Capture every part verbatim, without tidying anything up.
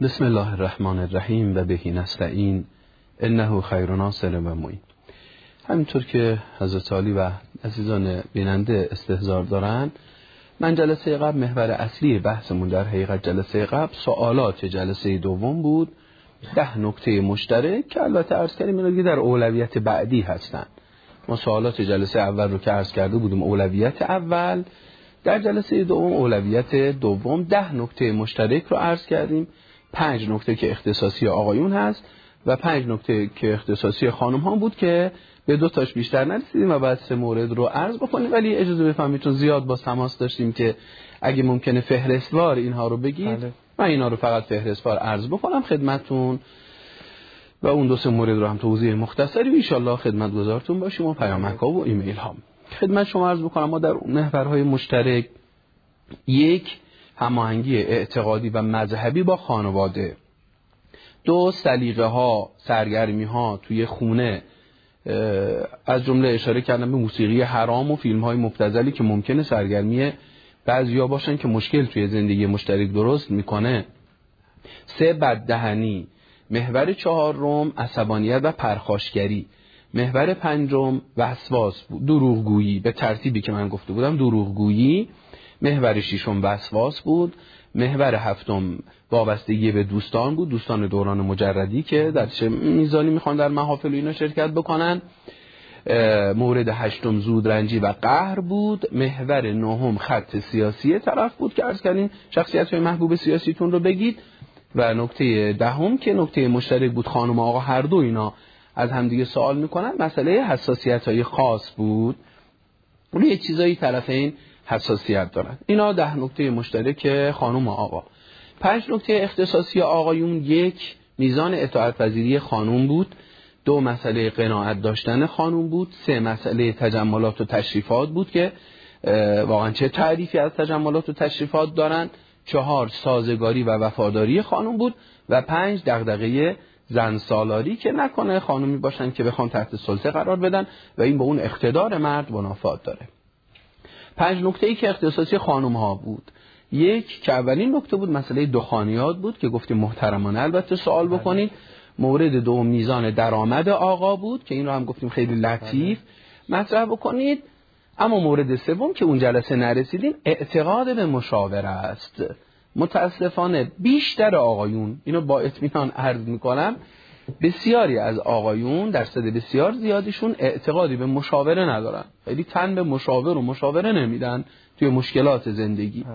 بسم الله الرحمن الرحیم و بهی نستعین انه خیر ناصر و معین. همینطور که حضرت علی و عزیزان بیننده استحضار دارن، من جلسه قبل محور اصلی بحثمون در حقیقت جلسه قبل سوالات جلسه دوم بود، ده نکته مشترک که البته عرض کردیم اینا در اولویت بعدی هستن. ما سوالات جلسه اول رو که عرض کرده بودیم اولویت اول، در جلسه دوم اولویت دوم، ده نکته مشترک رو عرض کردیم، پنج نکته که اختصاصی آقایون هست و پنج نکته که اختصاصی خانم ها بود که به دو تاش بیشتر نرسیدیم و بعد سه مورد رو عرض بکنیم، ولی اجازه بفرمایید چون زیاد با تماس داشتیم که اگه ممکنه فهرستوار اینها رو بگید بله. من اینا رو فقط فهرستوار عرض بکنم خدمتتون و اون دو سه مورد رو هم توضیح مختصری ان شاء الله خدمتگزارتون باشیم و پیامک‌ها و ایمیل ها خدمت شما عرض بکنم. ما در محورهای مشترک یک، هماهنگی اعتقادی و مذهبی با خانواده، دو، سلیقه ها، سرگرمی ها توی خونه، از جمله اشاره کردم به موسیقی حرام و فیلم های مبتذلی که ممکنه سرگرمی بعضیا باشن که مشکل توی زندگی مشترک درست میکنه، سه، بددهنی، محور چهارم عصبانیت و پرخاشگری، محور پنجم وسواس، دروغگویی، به ترتیبی که من گفته بودم دروغگویی، محور ششم وسواس بود، محور هفتم وابستگی به دوستان بود، دوستان دوران مجردی که در چه میزانی میخوان در محافل اینا شرکت بکنن، مورد هشتم زودرنجی و قهر بود، محور نهم خط سیاسی طرف بود که عرض کردیم شخصیت های محبوب سیاسیتون رو بگید، و نکته دهم که نکته مشترک بود، خانم و آقا هر دو اینا از همدیگه سوال میکنن، مسئله حساسیت های خاص بود، روی چیزایی طرفین حساسیت دارن. اینا ده نکته مشترک خانم و آقا. پنج نکته اختصاصی آقایون، یک، میزان اطاعت پذیری خانم بود، دو، مسئله قناعت داشتن خانم بود، سه، مسئله تجملات و تشریفات بود که واقعا چه تعریفی از تجملات و تشریفات دارن، چهار، سازگاری و وفاداری خانم بود و پنج، دغدغه زن سالاری که نکنه خانمی باشن که بخوان تحت سلطه قرار بدن و این به اون اقتدار مرد منافات داره. پنج نکته ای که اختصاصی خانم ها بود، یک که اولین نکته بود مسئله دخانیات بود که گفتیم محترمانه البته سوال بکنید، مورد دوم میزان درآمد آقا بود که این رو هم گفتیم خیلی لطیف مطرح بکنید، اما مورد سوم که اون جلسه نرسیدیم اعتقاد به مشاوره است. متاسفانه بیشتر آقایون، اینو با اطمینان عرض میکنم، بسیاری از آقایون درصد بسیار زیادیشون اعتقادی به مشاوره ندارن، خیلی تن به مشاور و مشاوره نمیدن توی مشکلات زندگی.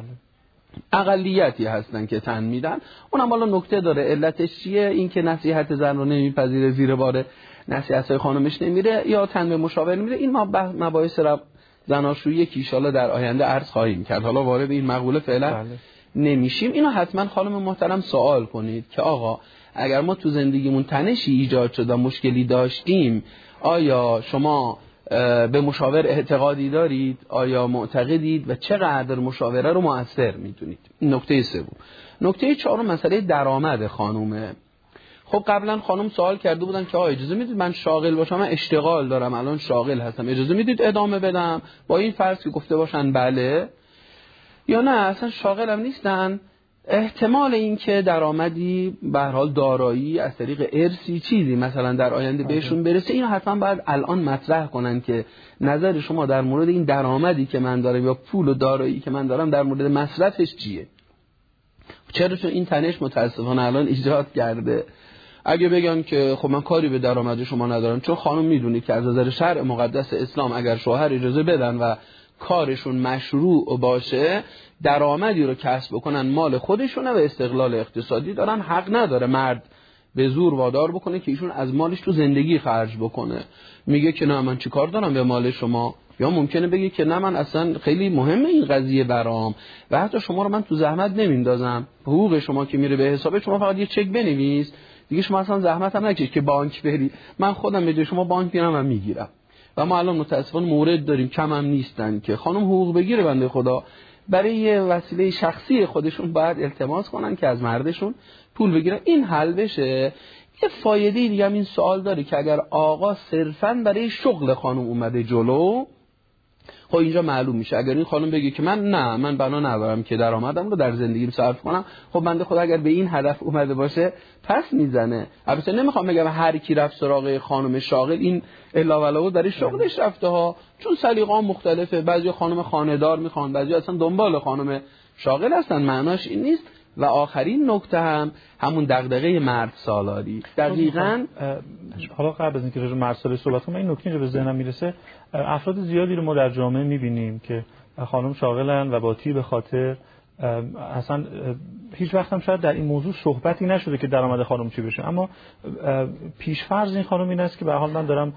اقلیتی هستن که تن میدن، اونم حالا نکته داره، علتش چیه؟ این که نصیحت زن رو نمیپذیره، زیر بار نصیحت‌های خانمش نمیره یا تن به مشاور میره. این ما مباحث را زناشویی که ان شاءالله در آینده عرض خواهیم کرد، حالا وارد این مقوله فعلا بله. نمیشیم. اینو حتما خانم محترم سوال کنید که آقا اگر ما تو زندگیمون تنشی ایجاد شد و مشکلی داشتیم، آیا شما به مشاور اعتقادی دارید؟ آیا معتقدید و چقدر مشاوره رو مؤثر میدونید؟ نکته سوم. نکته چهارم مسئله درآمد خانومه. خب قبلا خانم سوال کرده بودن که آقا اجازه میدید من شاغل باشم، من اشتغال دارم الان شاغل هستم، اجازه میدید ادامه بدم؟ با این فرض که گفته باشن بله، یا نه اصلا شاغلم نیستن، احتمال این که درآمدی به هر حال دارایی از طریق ارثی چیزی مثلا در آینده بهشون برسه، اینو حتما باید الان مطرح کنن که نظر شما در مورد این درآمدی که من دارم یا پول و دارایی که من دارم در مورد مصرفش چیه. چرا؟ چون این تنش متاسفانه الان ایجاد کرده. اگه بگن که خب من کاری به درآمد شما ندارم، چون خانم میدونید که از نظر شرع مقدس اسلام اگر شوهر اجازه بدن و کارشون مشروع باشه، درآمدی رو کسب بکنن مال خودشونه و استقلال اقتصادی دارن، حق نداره مرد به زور وادار بکنه که ایشون از مالش تو زندگی خرج بکنه. میگه که نه من چی کار دارم به مال شما، یا ممکنه بگه که نه من اصلا خیلی مهمه این قضیه برام و حتی شما رو من تو زحمت نمیندازم، حقوق شما که میره به حساب شما فقط یه چک بنویس دیگه، شما اصلا زحمت هم نکشید که بانک بری، من خودم به جای شما بانک میرم و میگیرم. و ما الان متاسفانه مورد داریم، کم هم نیستن که خانم حقوق بگیره بنده خدا، برای یه وسیله شخصی خودشون باید التماس کنن که از مردشون پول بگیرن، این حل بشه. یه فایده دیگه هم این سوال داره که اگر آقا صرفاً برای شغل خانم اومده جلو، خب اینجا معلوم میشه اگر این خانم بگه که من نه من بنا ندارم که درآمدم رو در زندگیم صرف کنم، خب بنده خدا اگر به این هدف اومده باشه پس میزنه. البته نمیخوام بگم هر کی رفت سراغ خانم شاغل این الا ولا در شغلش رفته ها، چون سلیقه‌ها مختلفه، بعضی خانم خانه‌دار میخوان، بعضی اصلا دنبال خانم شاغل هستن، معناش این نیست. و آخرین نکته هم همون دغدغه مرد سالاری. دقیقاً حالا قبل از اینکه راجع به مرد سالاری صحبت کنم، این نکته اینجا به ذهنم میرسه، افراد زیادی رو ما در جامعه میبینیم که خانم شاغلن و با تیر خاطر اصلا هیچ وقت هم شاید در این موضوع صحبتی نشده که درآمد خانم چی بشه، اما پیش‌فرض این خانم این است که به هر حال من دارم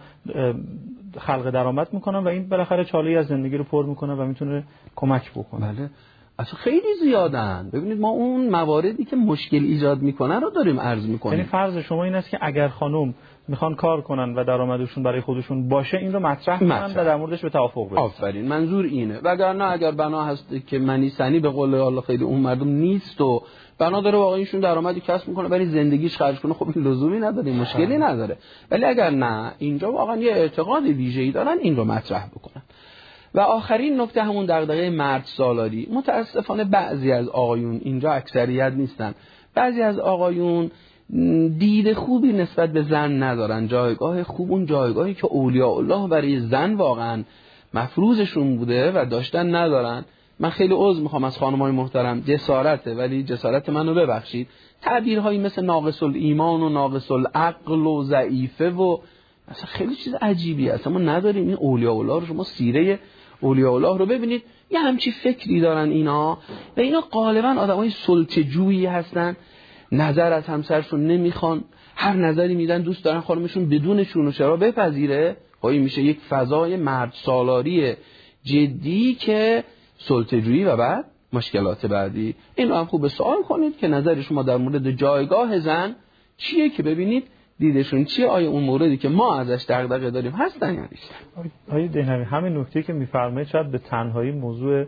خلق درآمد میکنم و این بالاخره چاله‌ای از زندگی رو پر میکنه و میتونه کمک بکنه. بله اصلا خیلی زیادن. ببینید ما اون مواردی که مشکل ایجاد میکنه رو داریم عرض میکنیم. یعنی فرض شما این است که اگر خانم میخوان کار کنن و درآمدشون برای خودشون باشه این رو مطرح کنن و در موردش به توافق برسن. آفرین، منظور اینه. وگرنه اگر بنا هست که منی سنی به قول الله خیلی اون مردم نیست و بنا داره واقعا ایشون درآمدی کسب میکنه ولی زندگیش خرج کنه، خب این لزومی نداره، مشکلی نداره. ولی اگر نه اینجا واقعا یه اعتقاد ویژه‌ای دارن این رو مطرح بکنن. و آخرین نکته همون دغدغه مرد سالاری. متاسفانه بعضی از آقایون، اینجا اکثریت نیستن، بعضی از آقایون دید خوبی نسبت به زن ندارن. جایگاه خوب، اون جایگاهی که اولیاء الله برای زن واقعا مفروضشون بوده و داشتن ندارن. من خیلی عذر میخوام از خانمای محترم، جسارته ولی جسارت منو ببخشید، تعبیرهایی مثل ناقص الایمان و ناقص العقل و ضعیفه و اصلا خیلی چیز عجیبی است. ما نداریم این اولیاء الله رو. شما سیره اولیاء الله رو ببینید، یه همچی فکری دارن اینا و اینا غالبا آدمای سلطه‌جویی هستن، نظر از همسرشون نمیخوان، هر نظری میدن دوست دارن خانمشون بدون چون و چرا بپذیره. این میشه یک فضای مرد سالاری جدی که سلطه‌جویی و بعد مشکلات بعدی. اینو هم خوب سوال کنید که نظر شما در مورد جایگاه زن چیه، که ببینید دیدشون چیه، آیا اون موردی که ما ازش دغدغه داریم هستن یا نیستن. آیه دهنوی همین نکته که میفرمایید شاید به تنهایی موضوع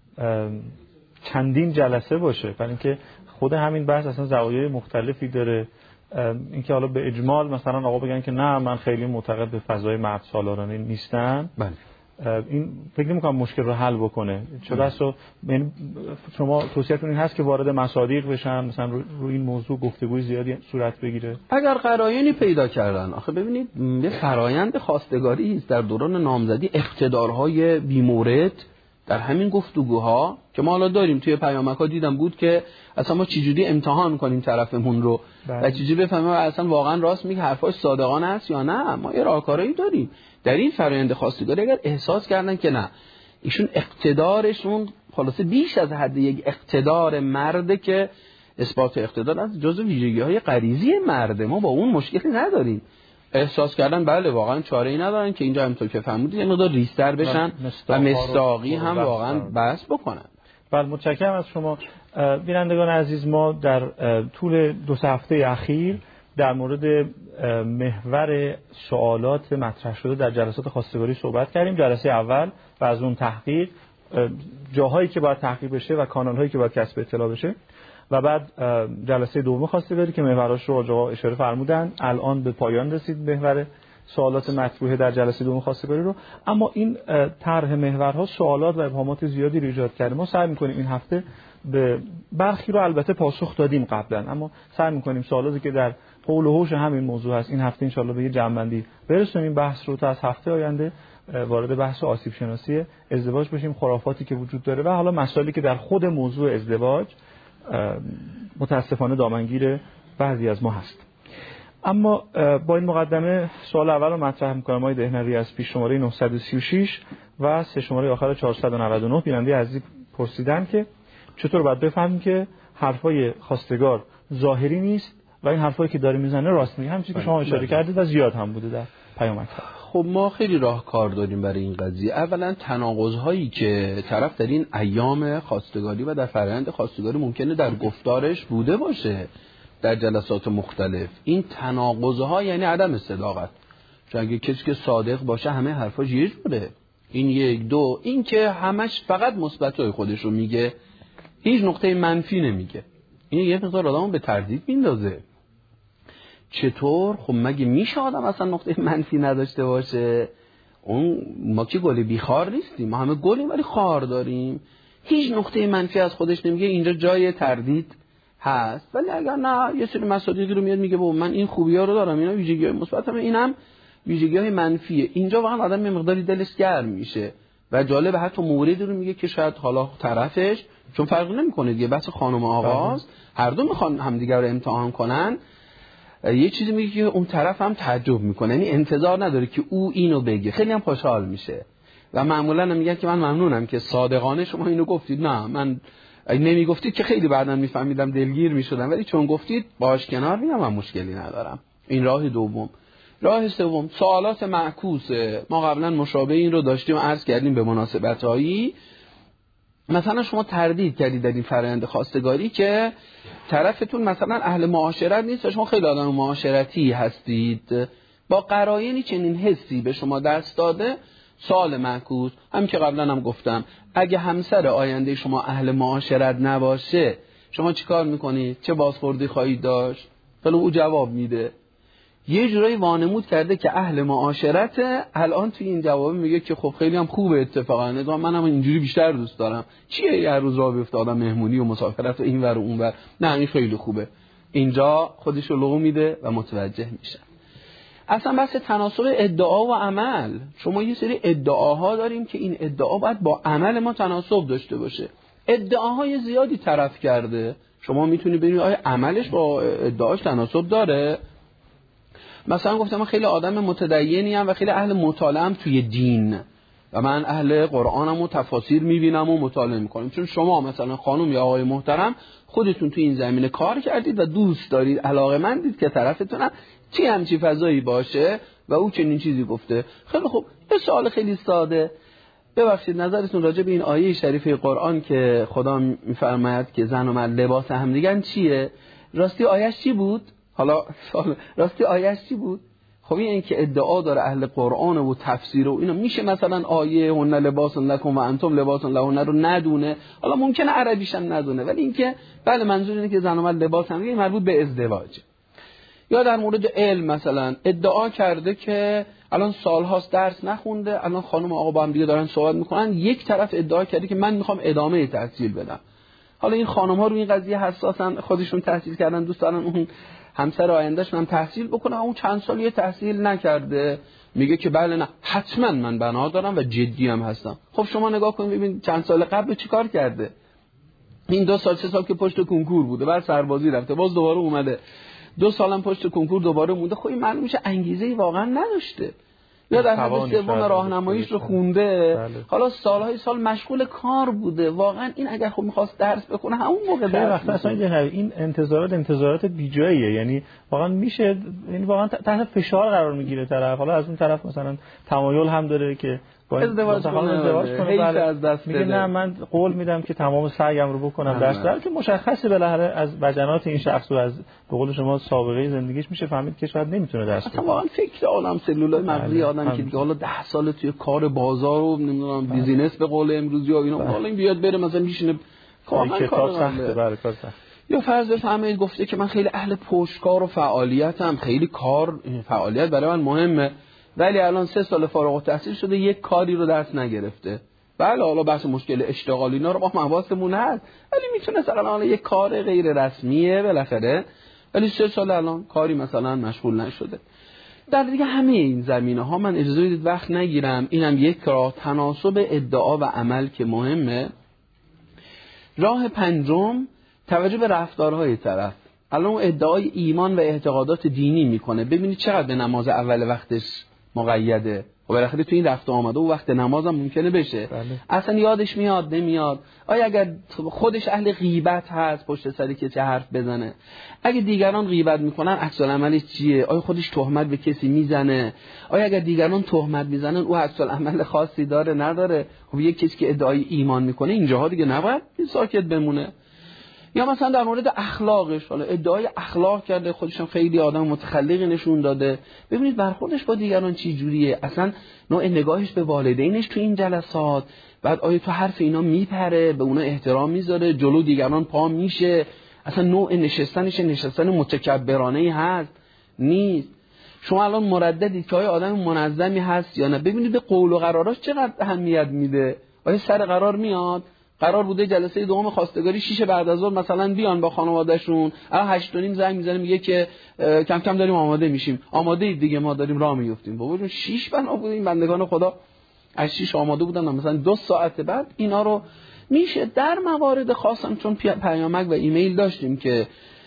چندین جلسه باشه، برای اینکه خود همین بحث اصلا زوایای مختلفی داره. اینکه حالا به اجمال مثلا آقا بگن که نه من خیلی معتقد به فضای مرد سالارانه نیستن، بله این فکر نمی‌کنم مشکل رو حل بکنه. چه بسا شما توصیه‌تون این هست که وارد مصادیق بشن، مثلا روی رو این موضوع گفتگوی زیادی صورت بگیره اگر قرائنی پیدا کردن. آخه ببینید یه فرایند خواستگاری است در دوران نامزدی، اقتدارهای بی‌مورد در همین گفتگوها که ما حالا داریم توی پیامک‌ها دیدم بود که اصلا ما چجوری امتحان کنیم طرفمون رو و چجوری بفهمیم اصلا واقعا راست میگه، حرفاش صادقانه است یا نه. ما یه راهکارایی داریم در این فرآیند خواستگاری. اگر احساس کردن که نه ایشون اقتدارشون خلاصه بیش از حد یک اقتدار مرده که اثبات اقتدار از جزء ویژگی‌های غریزی مرده، ما با اون مشکلی نداریم، احساس کردن بله واقعا چاره‌ای ندارن که اینجا همونطور که فرمودید یه مقدار ریستر بشن و مصداقی هم واقعا بحث بکنن. بله متشکرم از شما. بینندگان عزیز، ما در طول دو سه هفته اخیر در مورد محور سوالات مطرح شده در جلسات خواستگاری صحبت کردیم. جلسه اول و از اون تحقیق، جاهایی که باید تحقیق بشه و کانال‌هایی که باید کسب اطلاع بشه، و بعد جلسه دوم خواستگاری که محوراش رو آقا اشاره فرمودن. الان به پایان رسید محور سوالات مطروحه در جلسه دوم خواستگاری رو. اما این طرح محورها سوالات و ابهامات زیادی رو ایجاد کرده. ما سعی می‌کنیم این هفته به برخی رو البته پاسخ دادیم قبلا، اما سعی می‌کنیم سوالاتی که در حول و حوش همین موضوع هست این هفته انشالله به یه جمع‌بندی برسونیم این بحث رو تا از هفته آینده وارد بحث آسیب شناسی ازدواج بشیم، خرافاتی که وجود داره و حالا مسائلی که در خود موضوع ازدواج متاسفانه دامنگیر بعضی از ما هست. اما با این مقدمه سوال اول رو مطرح می‌کنم. آقای دهنوی از پیش شماره نهصد و سی و شش و سه شماره آخر چهارصد و نود و نه بیننده عزیز پرسیدن که چطور باید بفهمیم که حرفای خواستگار ظاهری نیست و این حرفایی که داره میزنه راست میگه، همچنین که شما اشاره کردید و زیاد هم بوده در پیامک‌ها. خب ما خیلی راهکار داریم برای این قضیه. اولا تناقض‌هایی که طرف در این ایام خواستگاری و در فرآیند خواستگاری ممکنه در گفتارش بوده باشه در جلسات مختلف، این تناقض‌ها یعنی عدم صداقت. چون اگه کسی که صادق باشه همه حرفاش یه جوره. این یک. دو این که همش فقط مثبتای خودش رو میگه، هیچ نقطه منفی نمیگه. این یه مقدار آدمو به تردید میندازه. چطور؟ خب مگه میشه آدم اصلا نقطه منفی نداشته باشه؟ اون ما که گل بیخار نیستیم، ما همه گلیم ولی خار داریم. هیچ نقطه منفی از خودش نمیگه، اینجا جای تردید هست. ولی اگر نه یه سری مصادیقی رو میاد میگه بابا من این خوبی‌ها رو دارم، اینا ویژگی‌های مثبتم، اینم ویژگی‌های منفیه. اینجا واقعا آدم یه مقداری دلش گرم میشه و جالب حتی موردی رو میگه که شاید حالا طرفش، چون فرق نمی‌کنه دیگه، بحث خانم و آقاست، هر دو میخوان همدیگه رو امتحان کنن، یه چیزی میگه که اون طرف هم تعجب میکنه، یعنی انتظار نداره که او اینو بگه، خیلی هم خوشحال میشه و معمولا هم میگن که من ممنونم که صادقانه شما اینو گفتید. نه من نمیگفتید که خیلی بعداً میفهمیدم دلگیر میشدم، ولی چون گفتید باش کنار میام، من مشکلی ندارم. این راه دوم. راه سوم سوالات معکوسه. ما قبلا مشابه این رو داشتیم، عرض کردیم به مناسبتایی. مثلا شما تردید کردید در این فرآیند خواستگاری که طرفتون مثلا اهل معاشرت نیست، شما خیلی آدم معاشرتی هستید، با قرائنی چنین حسی به شما دست داده، سوال معکوس. هم که قبلا هم گفتم اگه همسر آینده شما اهل معاشرت نباشه شما چیکار میکنید؟ چه بازخوردی خواهید داشت؟ ولی او جواب میده، یه جورایی وانمود کرده که اهل معاشرته. الان توی این جواب میگه که خب خیلی هم خوبه، اتفاقا نگاه منم اینجوری بیشتر دوست دارم. چیه هر روز راه بیفته آدم مهمونی و مسافرت و این ور و اون ور؟ نه این خیلی خوبه. اینجا خودش رو لغو میده و متوجه میشه. اصلا بحث تناسب ادعا و عمل، شما یه سری ادعاها داریم که این ادعا باید با عمل ما تناسب داشته باشه. ادعاهای زیادی طرف کرده، شما میتونی ببینید آیا عملش با ادعاش تناسب داره. مثلا گفتم من خیلی آدم متدینی ام و خیلی اهل مطالعه ام توی دین و من اهل قرآنم و تفاسیر میبینم و مطالعه میکنم. چون شما مثلا خانم یا آقای محترم خودتون توی این زمینه کار کردید و دوست دارید، علاقه‌مندید که طرفتون چی همچی فضایی باشه و او چنین چیزی گفته. خیلی خوب، یه سوال خیلی ساده، ببخشید نظرتون راجع به این آیه شریفه قرآن که خدا میفرماید که زن و مرد لباس هم دیگن چیه؟ راستی آیه‌اش چی بود؟ حالا راستی آیه‌اش چی بود؟ خب این که ادعا داره اهل قرآن و تفسیر و اینا، میشه مثلا آیه هن لباس لکم و انتم لباس لهن رو ندونه؟ حالا ممکنه عربیش هم ندونه، ولی اینکه بله منظور اینه که زن و مرد لباس هم دیگه مربوط به ازدواجه. یا در مورد علم مثلا ادعا کرده که الان سالهاست درس نخونده، الان خانم و آقا با هم دیگه دارن صحبت میکنن، یک طرف ادعا کرده که من میخوام ادامه تحصیل بدم. حالا این خانم ها رو این قضیه حساسن، خودشون تحصیل کردن، دوست دارن اون همسر آیندهشون هم تحصیل بکنه، اون چند سال یه تحصیل نکرده، میگه که بله نه حتما من بنا دارم و جدی هم هستم. خب شما نگاه کنید ببین چند سال قبل چیکار کرده. این دو سال سه سال که پشت کنکور بوده، بعد سربازی رفته، باز دوباره اومده، دو سالم پشت کنکور دوباره مونده. خب این معلوم میشه انگیزه‌ای واقعا نداشته. یا در حد سوم راهنماییش رو خونده، بله. حالا سالهای سال مشغول کار بوده. واقعا این اگر خب می‌خواست درس بخونه همون موقع درس بخونه. این انتظارات انتظارات بیجاییه، یعنی واقعا میشه، یعنی واقعا تحت فشار قرار میگیره طرف. حالا از اون طرف مثلا تمایل هم داره که ازدواج کنه، ازدواج کنه از دست میگه نه من قول میدم که تمام سعیم رو بکنم درس در که مشخصه بالاخره از وجنات این شخص و از به قول شما سابقه زندگیش میشه فهمید که شاید نمیتونه درس بخونه. واقعا فکر آدم سلولای مغزی آدم هم. که دیگه حالا ده سال توی کار بازار و نمیدونم بیزینس به قول امروزی ها اینا، حالا این بیاد بره مثلا میشینه کار سخته. بله کار سخته. یا فرض بفرمایید گفته که من خیلی اهل پشتکار و فعالیتم، خیلی کار فعالیت برای من مهمه، ولی الان سه سال فارغ التحصیل شده یک کاری رو دست نگرفته. بله حالا بحث مشکل اشتغالی اینا رو با حواسمون هست، ولی میتونه مثلا یک کار غیر رسمیه بالاخره، ولی سه سال الان کاری مثلا مشغول نشده. در دیگه همه این زمینه ها من اجازه بدید وقت نگیرم، اینم یک راه تناسب ادعا و عمل که مهمه. راه پنجم توجه به رفتارهای طرف. الان ادعای ایمان و اعتقادات دینی میکنه، ببینید چقدر به نماز اول وقتش مقیده و بالاخره تو این رفت آمده و وقت نماز هم ممکنه بشه. بله. اصلا یادش میاد نمیاد. آیا اگر خودش اهل غیبت هست پشت سری کسی حرف بزنه؟ اگه دیگران غیبت میکنن عکس العملش چیه؟ آیا خودش تهمت به کسی میزنه؟ آیا اگر دیگران تهمت میزنن او عکس العمل خاصی داره نداره؟ خب یک کسی که ادعای ایمان میکنه اینجاها دیگه نباید ساکت بمونه. یا مثلا در مورد اخلاقش، حالا ادعای اخلاق کرده، خودشم خیلی آدم متخلقی نشون داده، ببینید برخوردش با دیگران چی جوریه، اصلا نوع نگاهش به والدینش تو این جلسات، بعد آیا تو حرف اینا میپره، به اونا احترام میذاره، جلو دیگران پا میشه، اصلا نوع نشستنش نشستن متکبرانه هست نیست. شما الان مرددید که آیا آدم منظمی هست یا نه. ببینید به قول و قراراش چقدر اهمیت میده. آیا سر قرار میاد؟ قرار بوده جلسه دوم خواستگاری شیش بعد از ظهر مثلا بیان با خانواده‌شون، الان هشت و نیم زنگ میزنه میگه که کم کم داریم آماده میشیم. آماده اید دیگه، ما داریم راه میافتیم. بابا جون شیش بنا بود، این بندگان خدا از شیش آماده بودن، مثلا دو ساعت بعد اینا رو میشه در موارد خاصم، چون پیامک و ایمیل داشتیم که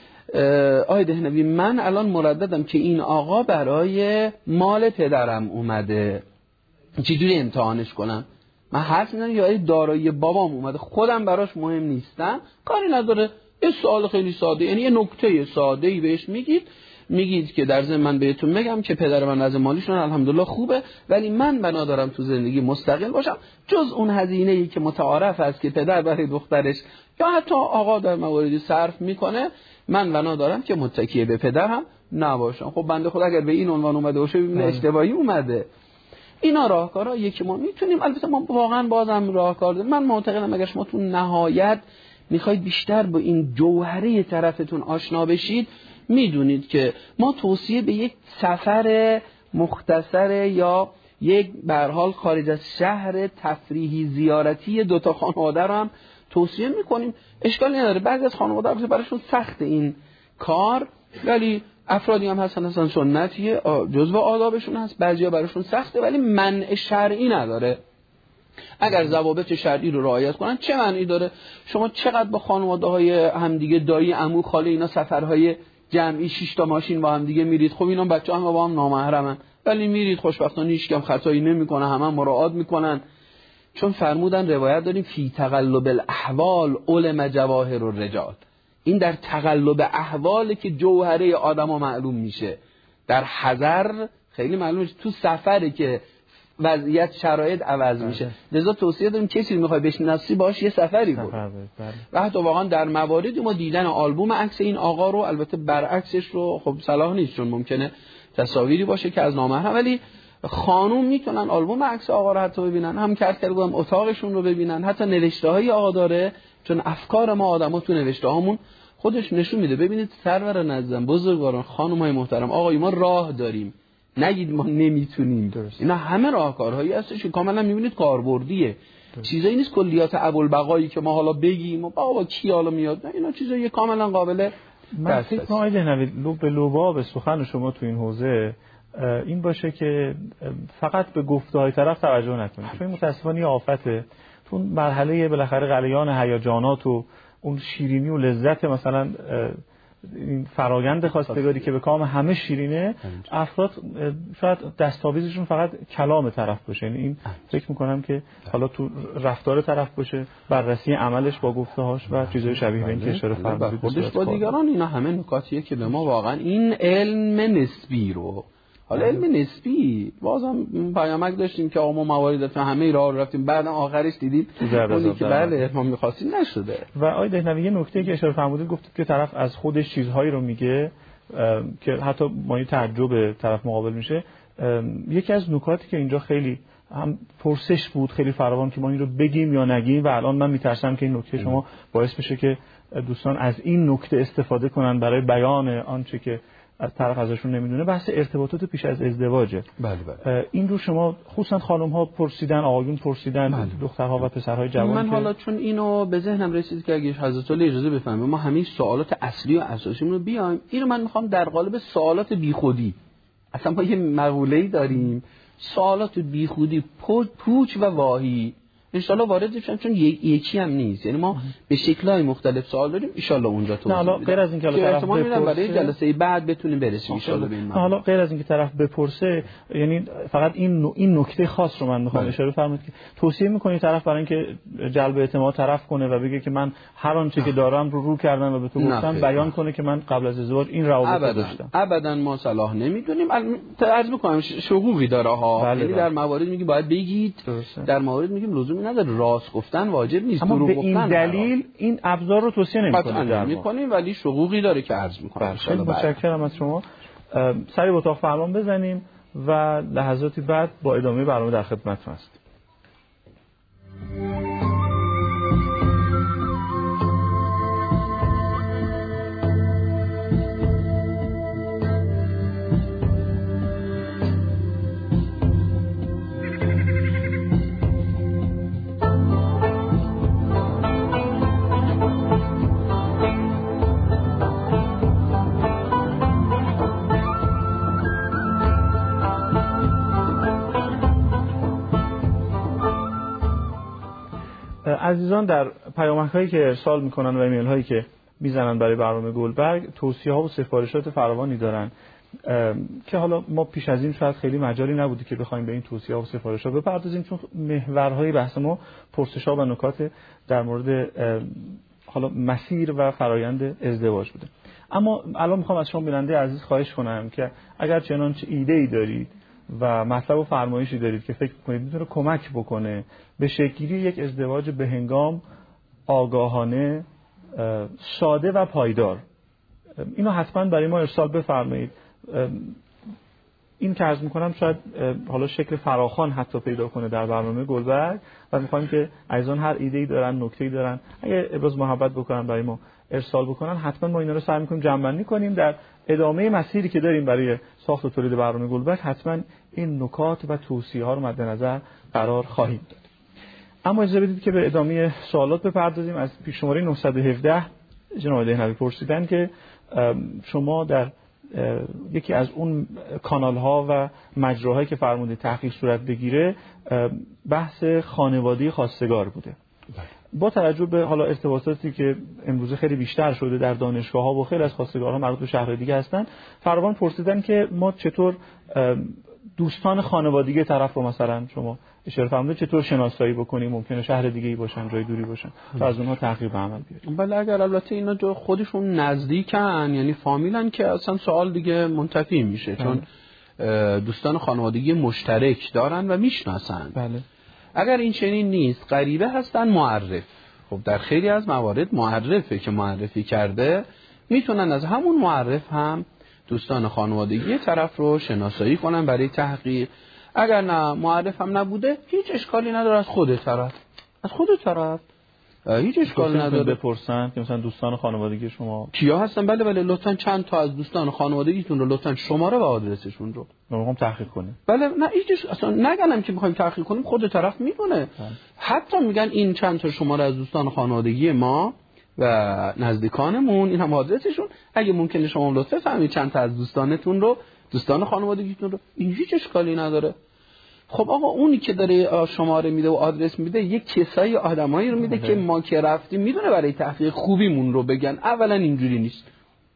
آقای دهنوی من الان مرددم که این آقا برای مال پدرم اومده، چجوری امتحانش کنم؟ من حرف میزنم یا دارایی بابام اومده، خودم براش مهم نیستم، کاری نداره. یه سوال خیلی ساده، یعنی یه نکته ساده ای بهش میگید، میگید که در ضمن من بهتون میگم که پدر من از مالیشون الحمدلله خوبه، ولی من بنا دارم تو زندگی مستقل باشم، جز اون هزینه ای که متعارف است که پدر برای دخترش یا حتی آقا در مواردی صرف میکنه، من بنا دارم که متکی به پدرم نباشم. خب بنده خدا اگر به این عنوان اومده باشه ببینه اشتباهی اومده. اینا راهکارهایی که ما میتونیم، البته ما واقعا بازم راهکار داریم. من معتقدم اگر شما تو نهایت میخواید بیشتر با این جوهره طرفتون آشنا بشید، میدونید که ما توصیه به یک سفر مختصر یا یک به هر حال خارج از شهر تفریحی زیارتی دو تا خانواده رو هم توصیه میکنیم. اشکالی نداره، بعضی از خانواده براشون سخت این کار، ولی افرادی هم هستن اصلا سنتیه، جزو آدابشون هست، بعضیا براشون سخته ولی منع شرعی نداره. اگر ضوابط شرعی رو رعایت کنن چه معنی داره؟ شما چقدر با خانواده های همدیگه، دایی، عمو، خاله، اینا سفرهای جمعی شش تا ماشین با هم دیگه میرید، خب اینا بچه‌ها هم با هم نامحرمن ولی میرید، خوشبختانه هیچ کم خطایی نمیکنه، همه مراعات میکنن، چون فرمودن روایت داریم فی تقلب الاحوال علم جواهر الرجال. این در تقلب احواله که جوهره آدمو معلوم میشه. در حضر خیلی معلوم میشه، تو سفره که وضعیت شرایط عوض میشه. لذا توصیه داریم کسی میخوای بشناسی باش یه سفری بود. و حتی واقعا در مواردی ما دیدن آلبوم عکس این آقا رو، البته برعکسش رو خب صلاح نیست چون ممکنه تصاویری باشه که از نامحرم، ولی خانوم میتونن آلبوم عکس آقا رو حتی ببینن، هم کرد کرد بودم اتاقشون رو ببینن، حتی نوشته های آقا داره، چون افکار ما آدما تو نوشته هامون خودش نشون میده. ببینید سرور نظم، بزرگواران، خانم‌های محترم، آقای ما راه داریم، نگید ما نمیتونیم. درست. اینا همه راهکارهایی هستش که کاملا میبینید کاربردیه. چیزایی نیست کلیات ابوالبقایی که ما حالا بگیم و بابا کی حالا میاد، نه، اینا چیزایی کاملا قابل من فکر می‌کنم آقای دهنوی لو به لباب سخن شما تو این حوزه این باشه که فقط به گفته‌های طرف توجه نکنید، چون متأسفانه یه آفته. تو مرحله بالاخره غلیان هیجانات و اون شیرینی و لذت مثلا این فرایند خواستگاری که به کام همه شیرینه، افراد شاید دستاویزشون فقط کلام طرف باشه. یعنی این فکر میکنم که حالا تو رفتار طرف باشه، بررسی عملش با گفته‌هاش و چیزای شبیه به این که اشاره فرمودید خودش با دیگران. اینا همه نکاتیه که به ما واقعا این علم نسبی رو، حالا علم نسبی بازم پیامک داشتیم که آقا ما مواردتون همه راه رو رفتیم، بعدم آخرش دیدیم اونی که بله ما می‌خواستیم نشده. و آقای دهنوی یه نکته که اشاره فرمودید، گفتید که طرف از خودش چیزهایی رو میگه که حتی مایه تعجب طرف مقابل میشه. یکی از نکاتی که اینجا خیلی هم پرسش بود خیلی فراوان که ما این رو بگیم یا نگیم، و الان من میترسم که این نکته شما باعث بشه که دوستان از این نکته استفاده کنن برای بیان آنچه که از طرف ازشون نمیدونه. بحث ارتباطات پیش از ازدواجه. بله بله. این رو شما خصوصا خانم ها پرسیدن، آقایون پرسیدن، بله. دخترها و پسرهای جوان. من حالا چون اینو به ذهنم رسید که اگه حضرت علی اجازه بفهمه ما همین سوالات اصلی و اساسیمون رو بیایم، اینو من میخوام در قالب سوالات بیخودی، اصلا ما یه مقوله‌ای داریم سوالات بیخودی پوچ و واهی ان شاء الله وارد بشن، چون یکی هم نیست. یعنی ما به شکل‌های مختلف سوال داریم، ان شاء الله اونجا تو حالا غیر از اینکه حالا طرف بپرسه برای جلسه بعد بتونیم برسیم ان شاء الله به این موضوع. حالا غیر از اینکه طرف بپرسه، یعنی فقط این این نکته خاص رو من می‌خوام اشاره فرمایید که توصیه می‌کنی طرف برای اینکه جلب اعتماد طرف کنه و بگه که من هر آنچه که دارم رو رو کردم و به تو گفتم، بیان کنه که من قبل از ازدواج این روابط داشتم. ابداً ما صلاح نمی‌دونیم. عرض می‌کنم شغوقی داره ها، یعنی در موارد میگیم باید بگید، در موارد میگیم لزومی نداره راست گفتن واجب نیست. اما به این دلیل این ابزار رو توصیه نمی‌کنیم می‌کنیم، ولی شغوقی داره که عرض می‌کنم. خیلی متشکرم از شما. سری به اتاق فرمان بزنیم و لحظاتی بعد با ادامه برنامه در خدمتتون هستیم. عزیزان در پیامک‌هایی که ارسال میکنن و ایمیل هایی که میزنن برای برنامه گلبرگ توصیه‌ها و سفارشات فراوانی دارن که حالا ما پیش از این شاید خیلی مجالی نبوده که بخوایم به این توصیه‌ها و سفارشات بپردازیم، چون محورهای بحث ما پرسش‌ها و نکات در مورد حالا مسیر و فرایند ازدواج بوده. اما الان میخوام از شما بیننده عزیز خواهش کنم که اگر چنانچه ایده‌ای دارید و مطلب و فرمایشی دارید که فکر کنید میتونه کمک بکنه به شکل‌گیری یک ازدواج بهنگام، آگاهانه، ساده و پایدار، اینو حتما برای ما ارسال بفرمایید. این که عرض میکنم شاید حالا شکل فراخوان حتی پیدا کنه در برنامه گلبرگ و میخوایم که عزیزان هر ایده‌ای دارن، نکته‌ای دارن، اگه ابراز محبت بکنن برای ما ارسال بکنن، حتما ما اینا رو سعی میکنیم جمع‌بندی کنیم در ادامه مسیری که داریم برای ساخت و تولید برنامه گلبرگ. حتما این نکات و توصیه‌ها رو مد نظر قرار خواهیم داد. اما اجازه بدید که به ادامه سوالات بپردازیم. از پیش شماره نهصد و هفده جناب دهنوی پرسیدن که شما در یکی از اون کانال ها و مجراهایی که فرمودید تحقیق صورت بگیره بحث خانواده خواستگار بوده. با توجه به حالا ارتباطاتی که امروزه خیلی بیشتر شده در دانشگاه ها و خیلی از خواستگارها مربوط به شهرهای دیگه هستن، فراوان پرسیدن که ما چطور دوستان خانوادگی طرف رو مثلا شما اشاره فرمودید چطور شناسایی بکنیم، ممکنه شهر دیگه‌ای باشن، جای دوری باشن، تا از اونها تحقیق به عمل بیاریم. بله اگر البته اینا جو خودشون نزدیکن یعنی فامیلن که اصلا سوال دیگه منتفی میشه، چون دوستان خانوادگی مشترک دارن و میشناسن. بله. اگر این چنین نیست، غریبه هستن، معرف. خب در خیلی از موارد معرفه که معرفی کرده، میتونن از همون معرف هم دوستان خانوادگی طرف رو شناسایی کنن برای تحقیق. اگر نه معرف هم نبوده هیچ اشکالی نداره، از خود طرف از خود طرف هیچ اشکال نداره بپرسن که مثلا دوستان خانوادگی شما کیا هستن. بله بله لطفاً چند تا از دوستان خانوادگیتون رو لطفاً شماره و آدرسشون رو ما می‌خوام تحقیق کنیم. بله نه هیچ اصلا نگنم که می‌خوایم تحقیق کنیم، خود طرف میدونه. حتی میگن این چند تا شماره از دوستان خانوادگی ما و نزدیکانمون، این هم آدرسشون، اگه ممکنه شما لطفاً فهمید چند تا از دوستانتون رو، دوستان خانوادگیتون رو، این هیچ اشکالی نداره. خب آقا اونی که داره شماره میده و آدرس میده یک کسایی آدمایی رو میده که ما که رفتیم میدونه برای تحقیق خوبیمون رو بگن. اولا اینجوری نیست،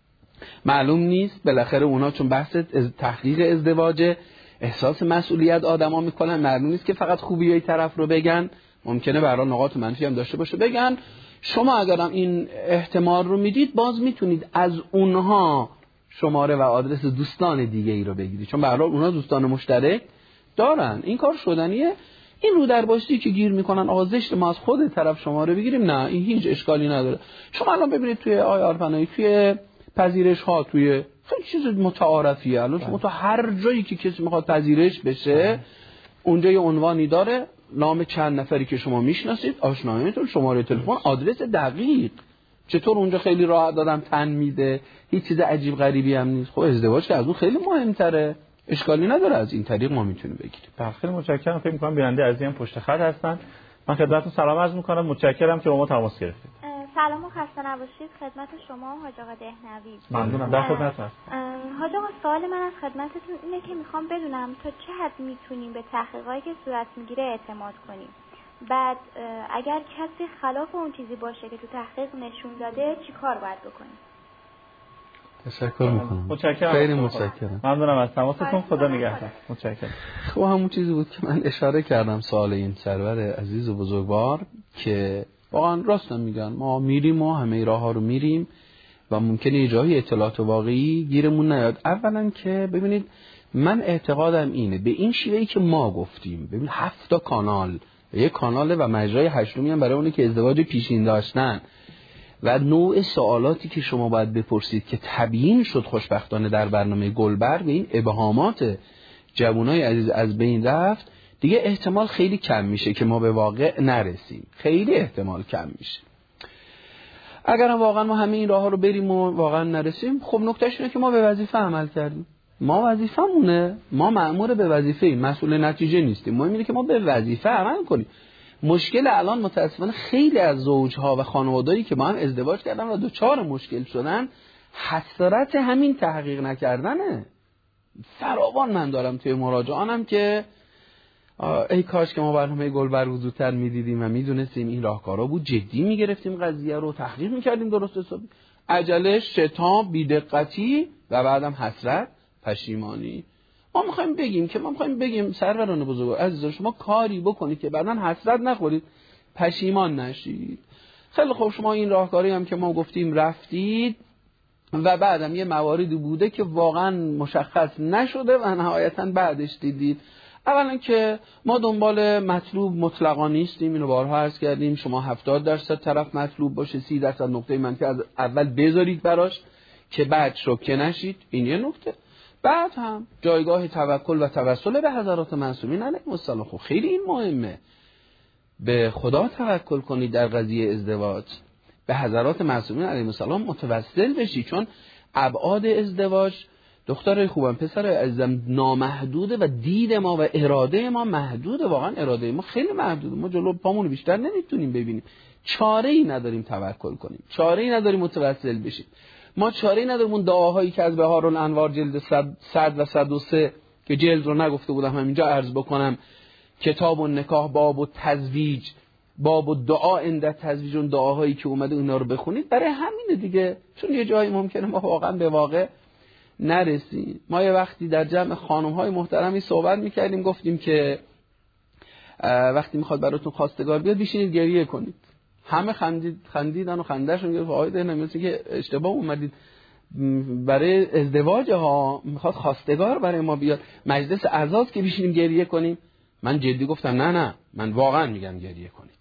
معلوم نیست، بالاخره اونا چون بحث تحقیق ازدواج احساس مسئولیت آدما میکنن، معلوم نیست که فقط خوبیای طرف رو بگن، ممکنه برای نقاط منفی هم داشته باشه بگن. شما اگرم این احتمال رو میدید باز میتونید از اونها شماره و آدرس دوستان دیگه ای رو بگیرید، چون به هر حال اونها دوستان مشترک دارن. این کار شدنیه. این رو در باشی که گیر میکنن آقا زشت ما از خود طرف شماره بگیریم، نه این هیچ اشکالی نداره. شما الان ببینید توی آی آرپنایی توی پذیرش ها توی خیلی چیز متعارفیه، الان شما تو هر جایی که کسی میخواد پذیرش بشه اونجا یه عنوانی داره، نام چند نفری که شما میشناسید، آشناییتون، شماره تلفن، آدرس دقیق. چطور اونجا خیلی راحت دادم تن میده، هیچ چیز عجیب غریبی هم نیست. خب ازدواج که از اون خیلی مهمتره، اشکالی نداره، از این طریق ما میتونیم بگیریم. خیلی متشکرم. فکر می‌کنم بیننده عزیزی هم پشت خط هستن. من خدمتتون سلام عرض می‌کنم. متشکرم که با ما تماس گرفتید. سلام و خسته نباشید خدمت شما حاج آقا دهنوی. ممنونم. در خدمت هستم. حاج آقا سوال من از خدمتتون اینه که می‌خوام بدونم تا چه حد میتونیم به تحقیقاتی که صورت میگیره اعتماد کنیم. بعد اگر کسی خلاف اون چیزی باشه که تو تحقیق نشون داده چیکار باید بکنیم؟ تشکر میکنم. متشکرم. خیلی متشکرم. ممنونم از تماستون. خدا نگهدار. متشکرم. خب همون چیزی بود که من اشاره کردم سوال این سرور عزیز و بزرگوار که واقعا راست میگن، ما میریم و همه راه ها رو میریم و ممکنه یه جایی اطلاعات واقعی گیرمون نیاد. اولا که ببینید من اعتقادم اینه به این شیوهی که ما گفتیم، ببین هفت تا کانال، یک کانال و مجرای هشتمی هم برای اونی که ازدواج پیشین داشتن و نوع سوالاتی که شما باید بپرسید که تبیین شد خوشبختانه در برنامه گلبرگ، به این ابهامات جوانای عزیز از بین رفت، دیگه احتمال خیلی کم میشه که ما به واقع نرسیم، خیلی احتمال کم میشه. اگر هم واقعا ما همه این راه ها رو بریم و واقعا نرسیم، خب نکتهش اینه که ما به وظیفه عمل کردیم، ما وظیفمونه، ما مأمور به وظیفه ایم، مسئول نتیجه نیستیم. مهم اینه که ما به وظیفه عمل کنیم. مشکل الان متاسفانه خیلی از زوجها و خانوادهایی که با هم ازدواج کردن و دوچار مشکل شدن حسرت همین تحقیق نکردنه. فراوان من دارم توی مراجعانم که ای کاش که ما برنامه گلبرگ زودتر میدیدیم و میدونستیم این راهکارا بود، جدی میگرفتیم قضیه رو، تحقیق میکردیم درست حسابی. عجله، شتاب، بی‌دقتی و بعدم حسرت، پشیمانی. ما میخوایم بگیم که ما میخوایم بگیم سروران بزرگوار عزیزان شما کاری بکنید که بعداً حسرت نخورید، پشیمان نشید. خیلی خوب، شما این راهکاری هم که ما گفتیم رفتید و بعدم یه مواردی بوده که واقعا مشخص نشده و نهایتاً بعدش دیدید. اولا که ما دنبال مطلوب مطلقا نیستیم، اینو بارها عرض کردیم. شما هفتاد درصد طرف مطلوب باشه، سی درصد نقطه منفی از اول بذارید براش که بعد شوکه نشید. این یه نکته. بعد هم جایگاه توکل و توسل به حضرات معصومین علیهم السلام. خب خیلی این مهمه، به خدا توکل کنید در قضیه ازدواج، به حضرات معصومین علیهم السلام متوسل بشید، چون ابعاد ازدواج دختر خوبم پسر عزیزم نامحدوده و دید ما و اراده ما محدوده. واقعا اراده ما خیلی محدوده، ما جلو پامون بیشتر نمیتونیم ببینیم. چاره ای نداریم توکل کنیم، چاره ای نداریم متوسل بشیم. ما چاره ای نداریم اون دعاهایی که از بهارالانوار جلد صد و صد و سه که جلد رو نگفته بودم همینجا عرض بکنم، کتاب و نکاح باب و تزویج، باب و دعا عند تزویج، اون دعاهایی که اومده اونا رو بخونید. برای همینه دیگه، چون یه جایی ممکنه ما واقعا به واقع نرسیم. ما یه وقتی در جمع خانم‌های محترمی صحبت می‌کردیم، گفتیم که وقتی میخواد براتون خواستگار بیاد بشینید گریه کنید. همه خندید، خندیدن و خنده‌شون گرفت. آقای ده نمی‌دونی که اشتباه اومدید، برای ازدواج ها میخواد خواستگار برای ما بیاد، مجلس عزاست که بشینیم گریه کنیم. من جدی گفتم نه نه، من واقعا میگم گریه کنید.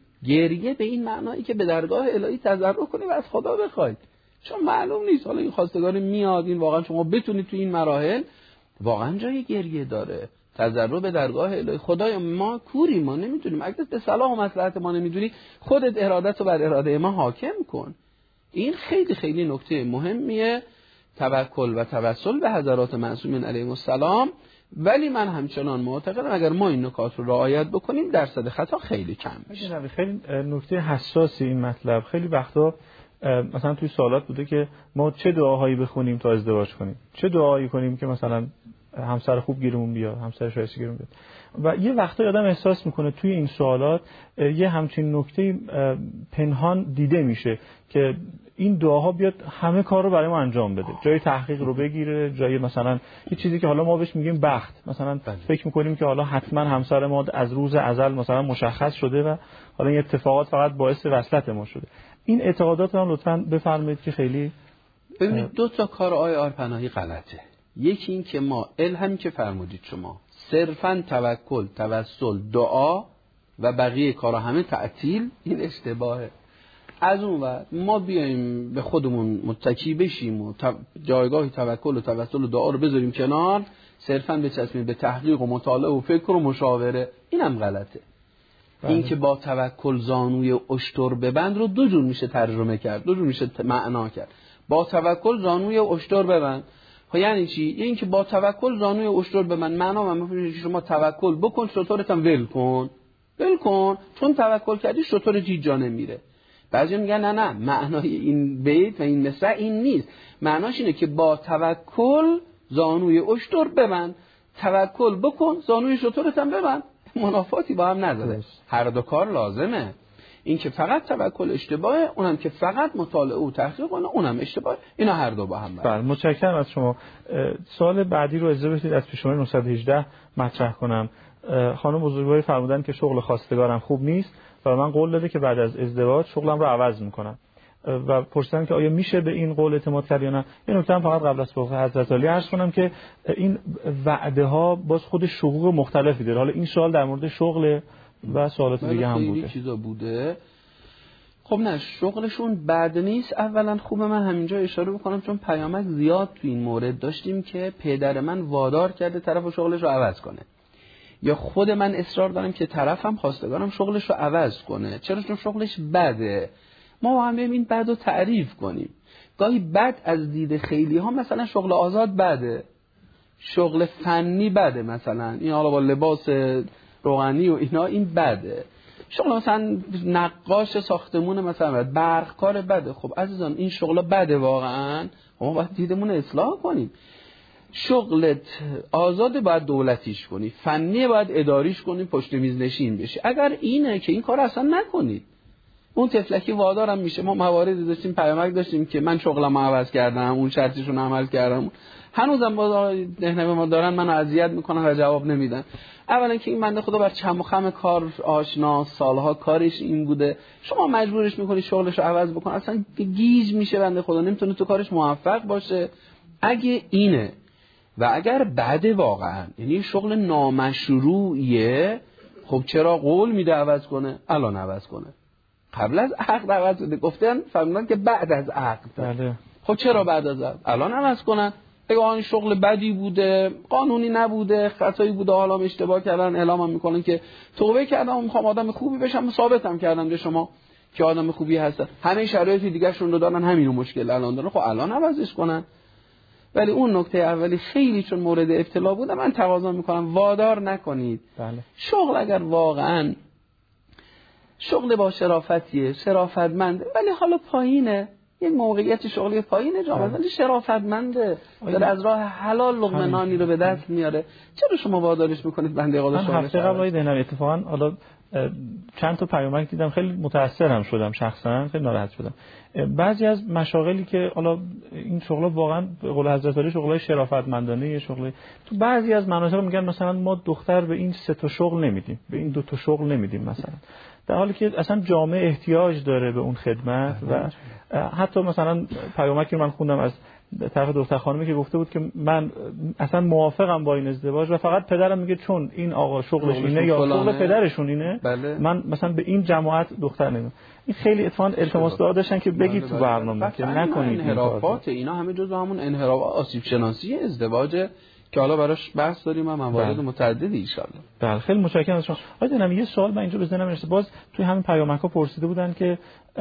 گریه به این معنایی که به درگاه الهی تضرع کنید و از خدا بخواید، چون معلوم نیست حالا این خواستگار میاد، این واقعا شما بتونید تو این مراحل، واقعا جای گریه داره. تضرع به درگاه الهی، خدای ما کوری، ما نمیتونیم، اگه به صلاح و مصلحت ما نمیدونی خودت ارادت رو بر اراده ما حاکم کن. این خیلی خیلی نکته مهمیه، توکل و توسل به حضرات معصومین علیهم السلام. ولی من همچنان معتقدم اگر ما این نکات رو رعایت بکنیم درصد خطا خیلی کم میشه. خیلی نکته حساسی این مطلب. خیلی وقتا مثلا توی سوالات بوده که ما چه دعاهایی بخونیم تا ازدواج کنیم، چه دعایی کنیم که مثلا همسر خوب گیرمون بیاد، همسر شایسته گیرمون بیاد. و یه وقتا آدم احساس میکنه توی این سوالات یه همچین نکته پنهان دیده میشه که این دعاها بیاد همه کار رو برای ما انجام بده، جای تحقیق رو بگیره، جای مثلا یه چیزی که حالا ما بهش میگیم بخت، مثلا بله. فکر میکنیم که حالا حتما همسر ما از روز ازل مثلا مشخص شده و حالا این اتفاقات فقط باعث وصلت ما شده. این اعتقادات رو لطفاً بفرمایید که خیلی ببینید دو تا کار آیه آرپناهی غلطه. یکی این که ما الهمی که فرمودید شما صرفاً توکل، توسل، دعا و بقیه کارا همه تعطیل، این اشتباهه. از اون ور ما بیایم به خودمون متکی بشیم و جایگاه توکل و توسل و دعا رو بذاریم کنار، صرفاً بچسبیم به تحقیق و مطالعه و فکر و مشاوره، اینم غلطه. بله. این که با توکل زانوی اشتر ببند رو دو جور میشه ترجمه کرد، دو جور میشه معنا کرد. با توکل زانوی اشتر ببند، خب یعنی چی؟ این که با توکل زانوی اشتر ببند معنا من شما توکل بکن، شطورت هم ول کن، ول کن، چون توکل کردی شطور جی جا نمیره. بعضی میگن نه نه، معنای این بیت و این مصرع این نیست. معناش اینه که با توکل زانوی اشتر ببند، توکل بکن زانوی شطورت هم ببند. منافاتی با هم نداره، هر دو کار لازمه. این که فقط توکل اشتباهه، اونم که فقط مطالعه و تحقیق کنه اونم اشتباهه. اینا هر دو با هم. بله، متشکرم از شما. سوال بعدی رو اجازه بدید از پیش‌شماره نهصد و هجده مطرح کنم. خانم بزرگواری فرمودن که شغل خواستگارم خوب نیست و من قول داده که بعد از ازدواج شغلم رو عوض میکنم و پرسیدن که آیا میشه به این قول اعتماد کرد یا نه. این نکته هم فقط قبل از صحبت حضرت علی عرض کنم که این وعده ها باز خود حقوق مختلفی داره. حالا این سوال در مورد شغل و سوالات دیگه هم بوده. چیزا بوده. خب نه، شغلشون بد نیست. اولا خوبه من همینجا اشاره بکنم چون پیامک زیاد تو این مورد داشتیم که پدر من وادار کرده طرف شغلش رو عوض کنه، یا خود من اصرار دارم که طرفم خواستگارم شغلش رو عوض کنه. چرا؟ چون شغلش بده. ما هم بریم این بد رو تعریف کنیم. گاهی بد از دید خیلی ها مثلا شغل آزاد بده، شغل فنی بده، مثلا این حالا با لباس روغنی و اینا این بده، شغل مثلا نقاش ساختمون مثلا بده، برق کار بده. خب عزیزان این شغل بده واقعا، ما باید دیدمون اصلاح کنیم. شغلت آزاد باید دولتیش کنی، فنی باید اداریش کنی، پشت میز نشین بشی. اگر اینه که این کار اصلا نکنید. اون تفلکی وادارم میشه. ما مواردی داشتیم، پیامک داشتیم که من شغلمو عوض کردم، اون شرطشون عمل کردم، هنوزم باز دهنه ما دارن منو اذیت میکنن و جواب نمیدن. اولا که این بنده خدا بر چم و خم کار آشنا، سالها کارش این بوده، شما مجبورش میکنی شغلشو عوض بکنه، اصلا گیج میشه بنده خدا، نمیتونه تو کارش موفق باشه. اگه اینه و اگر بعد واقعا یعنی شغل نامشروعیه، خب چرا قول میده عوض کنه؟ الان عوض کنه. قبل از عقد عوض بده، گفتن فرمودن که بعد از عقد. بله. خب چرا بعد از عقد؟ الان عوض کنن. اگه آن شغل بدی بوده، قانونی نبوده، خطایی بوده، حالا اشتباه کردن، اعلام میکنن که توبه کردم، میخوام آدم خوبی بشم، ثابتم کردم به شما که آدم خوبی هستن، همه شرایط دیگه شون رو دارن، همینو مشکل الان دارن، خب الان عوضش کنن. ولی اون نکته اولی خیلی چون مورد ابتلا بوده، من تقاضا میکنم وادار نکنید. بله. شغل اگر واقعا شغل با شرافتیه، شرافتمنده، ولی حالا پایینه، یک موقعیت شغلی پایینه جامعه، ولی شرافتمنده، داره از راه حلال لقمه نانی رو به دست میاره، چرا شما وادارش میکنید بنده خدا شغل؟ من هفته قبل آید اینم اتفاقا حالا چند تا پیامک دیدم، خیلی متاثرم شدم، شخصا خیلی ناراحت شدم. بعضی از مشاغلی که حالا این شغلا واقعا به قول حضرت علی شغلای شرافتمندانه، شغل تو بعضی از مناطق میگن مثلا ما دختر به این سه تا شغل نمیدیم، به این دو تا شغل نمیدیم مثلا، در حالی که اصلا جامعه احتیاج داره به اون خدمت. و حتی مثلا پیامکی من خوندم از طرف دختر خانمی که گفته بود که من اصلا موافقم با این ازدواج و فقط پدرم میگه چون این آقا شغلش اینه یا شغل پدرشون اینه، بله. من مثلا به این جماعت دختر نمیدم. این خیلی اتفاقا التماس دعا داشتن که بگید تو برنامه که نکنید انحرافات اینا همه جزء همون انحراف آسیب شناسی ازدواج که حالا براش بحث داریم و موارد متعددی ان شاء الله. بله خیلی متشکرم از شما. آقای دنمی یه سوال من اینجا به ذهنم رسید، باز توی همین پیامک‌ها پرسیده بودن که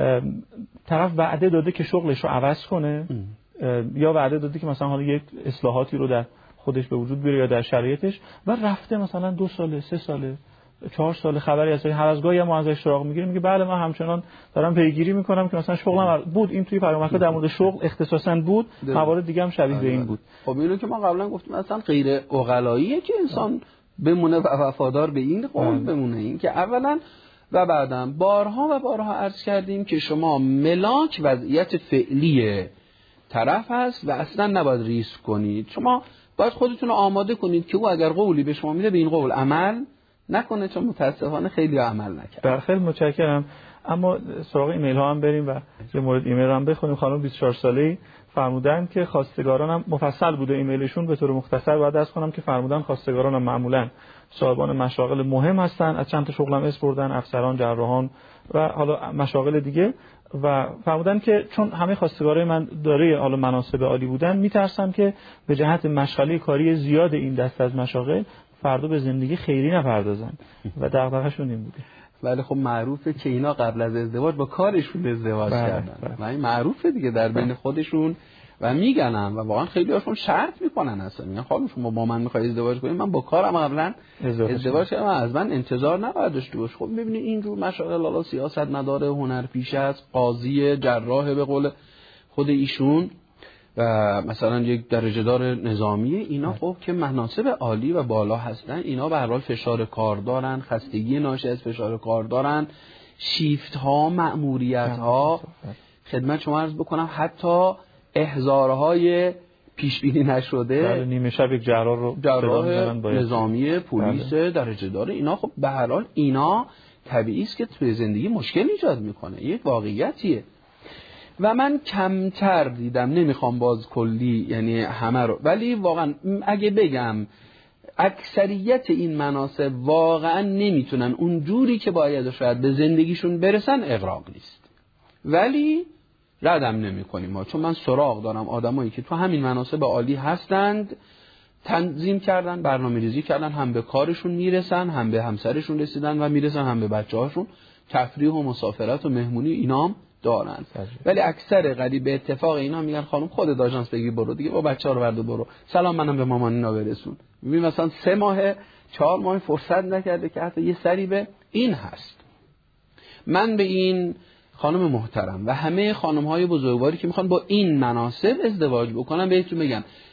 طرف وعده داده که شغلش رو عوض کنه ام. یا وعده داده که مثلا حالا یک اصلاحاتی رو در خودش به وجود بیاره یا در شرایطش و رفته مثلا دو ساله، سه ساله، چهار سال خبری از هر از گاهی ما ازش سراغ میگیریم، میگه بله من همچنان دارم پیگیری میکنم که مثلا شغلم بود. این توی پیامک‌ها در مورد شغل اختصاصا بود، موارد دیگه هم شبیه به این بود. خب اینو که ما قبلا گفتیم اصلا غیر عقلاییه که انسان بمونه و وفادار به این قول بمونه. این که اولا و بعداً بارها و بارها عرض کردیم که شما ملاک وضعیت فعلی طرف هست و اصلا نباید ریسک کنید. شما باید خودتون رو آماده کنید که او اگر قولی به شما میده به این قول عمل نکنه، چون متاسفانه خیلی عمل نکرد. بر خیلی متشکرم. اما سراغ ایمیل ها هم بریم و یه مورد ایمیل هم بخونیم. خانم بیست و چهار ساله‌ای فرمودن که خواستگارانم مفصل بوده ایمیلشون، به طور مختصر باید عرض کنم که فرمودن خواستگارانم معمولاً صاحبان مشاغل مهم هستن، از چند تا شغلم اسم بردن، افسران، جراحان و حالا مشاغل دیگه، و فرمودن که چون همه خواستگارای من داره حالا مناصب عالی بودن، میترسم که به جهت مشغله کاری زیاد این دست از مشاغل فردا به زندگی خیری نپردازن و دغدغه‌شون این بوده. ولی خب معروفه که اینا قبل از ازدواج با کارشون ازدواج بله کردن و این معروفه دیگه در بین خودشون و میگنن و واقعا خیلی هاشون شرط میکنن، اصلا میگن خانم شما با من میخوای ازدواج کنید، من با کارم قبلا ازدواج کردم، از من انتظار نباید داشته باش. خب ببینید اینجور مشاغل حالا سیاست مدار، هنرپیشه است، قاضی، جراح به قول خود ایشون و مثلا یک درجه دار نظامی، اینا خب که مناصب عالی و بالا هستن، اینا به هر حال فشار کار دارن، خستگی ناشی از فشار کار دارن، شیفت ها، مأموریت ها. خدمت شما عرض بکنم حتی احضارهای پیش بینی نشده، در نیمه شب یک جراح رو جراح نظامی، پلیس درجه دار، اینا خب به هر حال اینا طبیعی است که توی زندگی مشکل ایجاد میکنه، یک واقعیتیه. و من کمتر دیدم، نمیخوام باز کلی یعنی همه رو، ولی واقعا اگه بگم اکثریت این مناصب واقعا نمیتونن اون جوری که باید شاید به زندگیشون برسن، اغراق نیست، ولی ردم نمی کنیم ما، چون من سراغ دارم آدمایی که تو همین مناصب عالی هستند، تنظیم کردن، برنامه ریزی کردن، هم به کارشون میرسن، هم به همسرشون رسیدن و میرسن، هم به بچه هاشون، تفریح و مسافرت و مهمونی اینام دارن. ولی اکثر قریب به اتفاق اینا میگن خانم خودت داژانس بگی برو دیگه، با بچه‌ها رو برد برو، سلام منم به مامانینا برسون. ببین مثلا سه ماه چهار ماه فرصت نکرده که حتی یه سری به این هست. من به این خانم محترم و همه خانم‌های بزرگواری که میخوان با این مناسب ازدواج بکنن بهتون میگم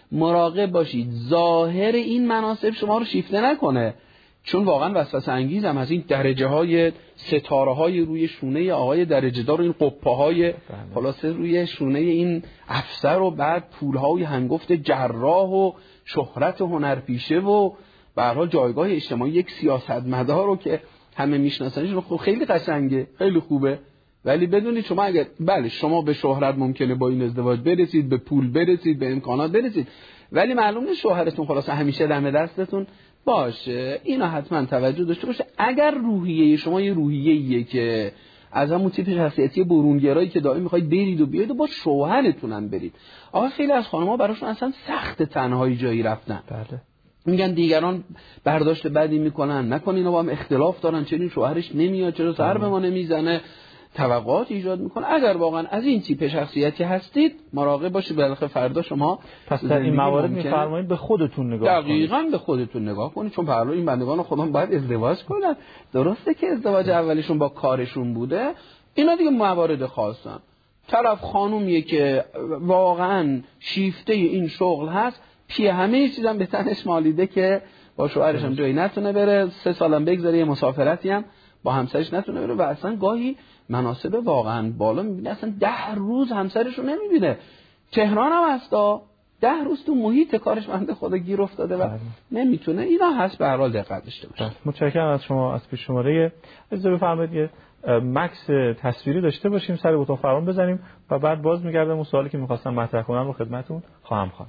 مراقب باشید ظاهر این مناصب شما رو شیفته نکنه، چون واقعا وسوسه انگیز هم از این درجه های ستاره های روی شونه آقای درجه دار و این قبه های خلاصه روی شونه این افسر و بعد پول های هنگفت جراح و شهرت هنرپیشه و به هر حال جایگاه اجتماعی یک سیاستمدار رو که همه میشناسنش رو خب خیلی قشنگه، خیلی خوبه. ولی بدونید شما اگر بله شما به شهرت ممکنه با این ازدواج برسید، به پول برسید، به امکانات برسید، ولی معلومه شوهرتون خلاص همیشه دم دستتون باشه. اینا حتما توجه داشته باشه. اگر روحیه شما یه روحیه‌ایه که از همون تیپ شخصیتی برونگرایی که دائم میخواید برید و بیاید و با شوهرتون هم برید. آقا خیلی از خانم‌ها براشون اصلا سخت تنهایی جایی رفتن. بله. میگن دیگران برداشت بدی میکنن، نکنین اینا با هم اختلاف دارن، چرا شوهرش نمیاد، چرا سر به ما نمیزنه، توقعات ایجاد میکنه. اگر واقعا از این تیپ شخصیتی هستید مراقب باشید، بالاخره فردا شما پس در این موارد میفرمایید به خودتون نگاه کنید. دقیقاً به خودتون نگاه کنید، چون پرلو این بندگان خودم باید ازدواج کنن. درسته که ازدواج اولیشون با کارشون بوده، اینا دیگه موارد خاصن. طرف خانومیه که واقعا شیفته این شغل هست، پی همه چیزام به تنش مالیده که با شوهرش هم جایی نتونه بره، سه سالم بگذره، یه مسافرتی هم با همسرش نتونه بره و اصلا گاهی مناسب واقعا بالا میبینه اصلا ده روز همسرش رو نمیبینه. تهران هم هستا ده روز تو محیط کارش بنده خدا گیر افتاده و نمیتونه. اینا هست، به هر حال دقت داشته باشه. متشکرم از شما. از پیش شماره اجازه بفرمایید یه مکس تصویری داشته باشیم، سر اتاق فرمان بزنیم و بعد باز میگردم اون سوالی که می‌خواستم مطرح کنم رو خدمتتون خواهم خواند.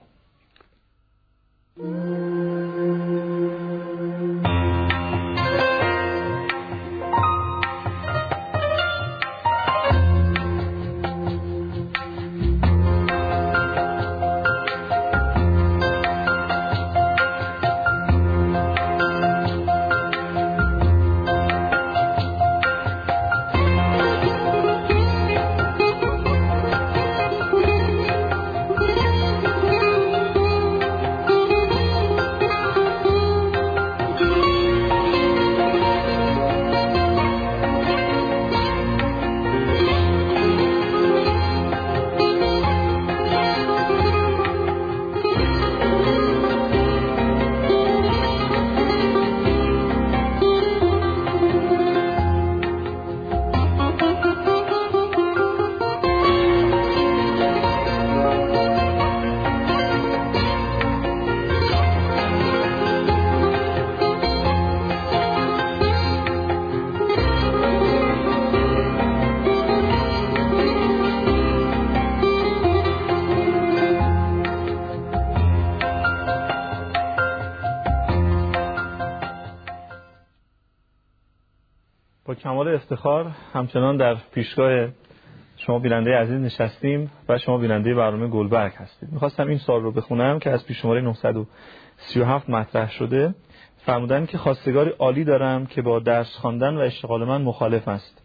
با کمال افتخار همچنان در پیشگاه شما بیننده عزیز نشستیم و شما بیننده برنامه گلبرگ هستید. میخواستم این سوال رو بخونم که از پیش شماره نهصد و سی و هفت مطرح شده. فرمودن که خواستگاری عالی دارم که با درس خواندن و اشتغال من مخالف است.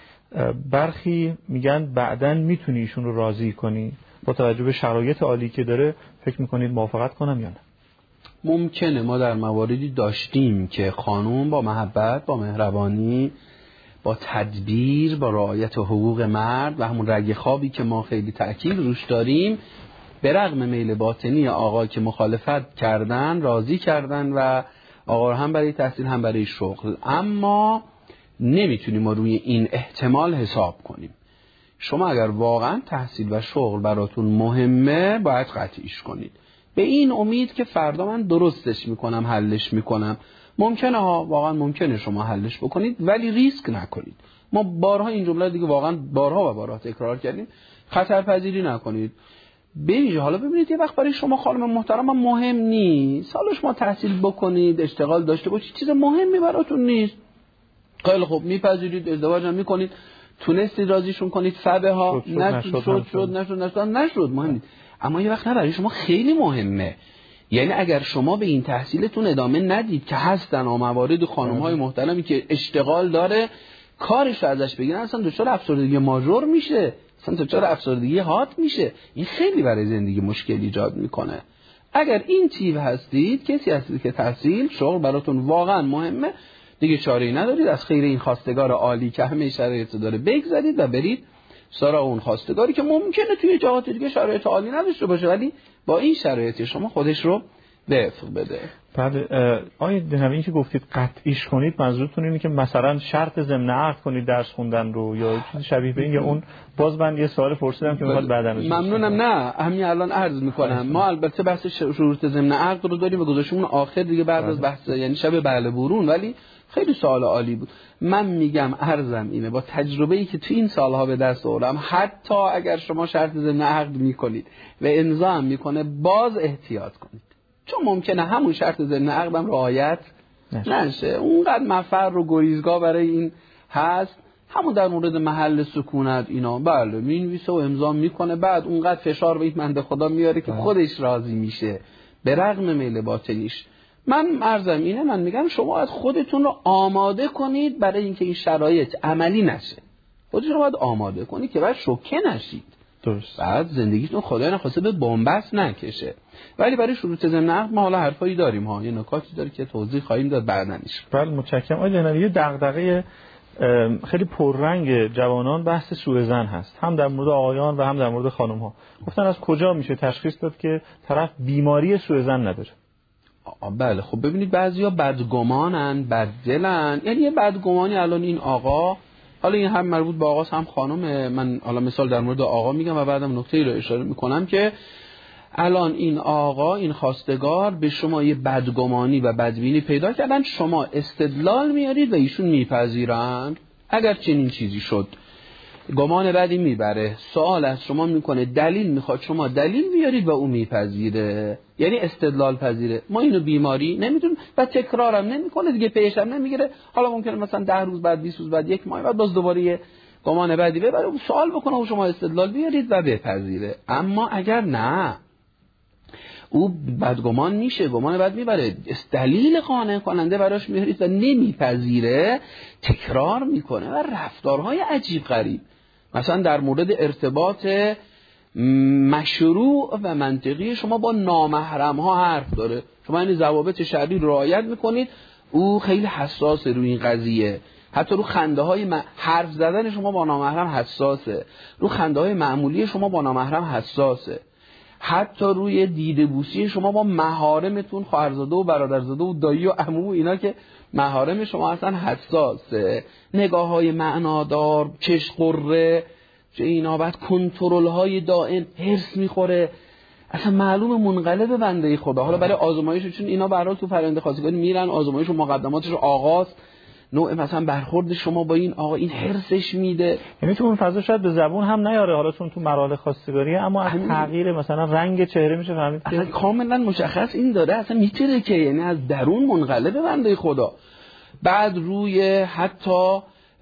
برخی میگن بعدن میتونی ایشون رو راضی کنی، با توجه به شرایط عالی که داره فکر میکنید موافقت کنم یا نه؟ ممکنه. ما در مواردی داشتیم که خانوم با محبت، با مهربانی، با تدبیر، با رعایت حقوق مرد و همون رگ خوابی که ما خیلی تأکید روش داریم، به رغم میل باطنی آقا که مخالفت کردن، راضی کردن و آقا هم برای تحصیل هم برای شغل. اما نمیتونیم ما روی این احتمال حساب کنیم. شما اگر واقعا تحصیل و شغل براتون مهمه باید قطعیش کنید، به این امید که فردا من درستش میکنم، حلش میکنم. ممکنه ها، واقعا ممکنه شما حلش بکنید، ولی ریسک نکنید. ما بارها این جمله دیگه واقعا بارها و بارها تکرار کردیم، خطرپذیری نکنید. ببینید حالا ببینید یه وقت برای شما خانم محترم مهم نیست، حالا شما تحصیل بکنید، اشتغال داشته باشید، چیز مهمی براتون نیست. خیلی خوب میپذیرید، ازدواج هم میکنید، تونستید راضیشون کنید، فبه ها نشد شد شد نشد نشد نشد مهم نیست. اما یه وقت برای شما خیلی مهمه. یعنی اگر شما به این تحصیلتون ادامه ندید که هستن موارد خانم های محترمی که اشتغال داره، کارش رو ازش بگیرن، اصلا دچار افسردگی ماژور میشه، اصلا دچار افسردگی هات میشه. این خیلی برای زندگی مشکل ایجاد میکنه. اگر این تیپ هستید، کسی هستید که تحصیل شغل براتون واقعا مهمه، دیگه چاره‌ای ندارید، از خیر این خواستگار عالی که همه شرایط داره بگذارید و برید سراغ اون خواستگاری که ممکنه توی جهات دیگه شرایط عالی نداشته باشه، ولی با این شرایط شما خودش رو وفق بده. بعد آیه دهنوی که گفتید قطعیش کنید، منظورتون اینه که مثلا شرط ضمن عقد کنید درس خوندن رو یا چیز شبیه به این، یا اون باز من یه سوال پرسیدم که میخواد بعداً ممنونم. نه همین الان عرض میکنم ما البته بحث شروط ضمن عقد رو داریم و گذاشتیم اون آخر دیگه بعد از بحث یعنی شب بله برون، ولی خیلی سوال عالی بود. من میگم عرضم اینه با تجربه‌ای که تو این سالها به دست آوردم، حتی اگر شما شرط ضمن عقد میکنید و امضا هم میکنه باز احتیاط کنید، چون ممکنه همون شرط ضمن عقدم رعایت نشه. اونقدر مفر و گریزگاه برای این هست. همون در مورد محل سکونت اینا بله مینویسه و امضا میکنه، بعد اونقدر فشار به این بنده خدا میاره که خودش راضی میشه به رغم میل باطنیش. من عرضم اینه، من میگم شما باید خودتون رو آماده کنید برای اینکه این شرایط عملی نشه. خودتون رو باید آماده کنید که بعد شوکه نشید. درست. بعد زندگیتون خدای نخواسته به بنبست نکشه. ولی برای شروط ضمن عقد ما حالا حرفایی داریم ها، یه نکاتی داره که توضیح خواهیم داد بعدنش. بله متشکرم. آقای دهنوی یه دغدغه خیلی پررنگ جوانان بحث سوء ظن هست، هم در مورد آقایان و هم در مورد خانم ها. گفتن از کجا میشه تشخیص داد که طرف بیماری سوء ظن نداره؟ بله خب ببینید بعضیا بدگمانن، بددلن، یعنی یه بدگمانی الان این آقا، حالا این هم مربوط به آقاست هم خانم، من حالا مثال در مورد آقا میگم و بعدم نکته‌ای رو اشاره میکنم که الان این آقا این خواستگار به شما یه بدگمانی و بدبینی پیدا کردن، شما استدلال میارید و ایشون میپذیرن. اگر چنین چیزی شد گمان بدی میبره، سوال از شما میکنه، دلیل میخواد، شما دلیل بیارید و او میپذیره، یعنی استدلال پذیره. ما اینو بیماری نمیدونیم و تکرارم نمیکنه دیگه، پیشم نمیگیره. حالا ممکنه مثلا ده روز بعد، بیست روز بعد، یک ماه بعد باز دوباره یه گمان بدی ببره، سوال بکنه و شما استدلال بیارید و بپذیره. اما اگر نه، او بدگمان میشه، گمان بد میبره، دلیل قانع کننده براش میارید و نمیپذیره، تکرار میکنه و رفتارهای عجیب غریب، مثلا در مورد ارتباط مشروع و منطقی شما با نامحرم ها حرف داره. شما این ضوابط شرعی رعایت میکنید، او خیلی حساسه روی این قضیه. حتی رو خنده های م... حرف زدن شما با نامحرم حساسه، رو خنده های معمولی شما با نامحرم حساسه، حتی روی دیده بوسی شما با محارمتون، خواهرزاده و برادرزاده و دایی و عمو و اینا که محارم شما اصلا حساسه. نگاه های معنادار، چشم قره، چه اینا، بعد کنترل های دائم، هرس میخوره، اصلا معلوم منقلب بنده خدا. حالا برای آزمایش، چون اینا برای تو پرنده خواستگاری میرن آزمایش و مقدماتش آغاز، نوع مثلا برخورد شما با این آقا این هرسش میده، یعنی تو اون فضا شاید به زبون هم نیاره، حالا چون تو مراحل خواستگاریه، اما از تغییر مثلا رنگ چهره میشه فهمید که کاملا مشخص این داره، اصلا میتره که یعنی از درون منقلب بنده خدا. بعد روی حتی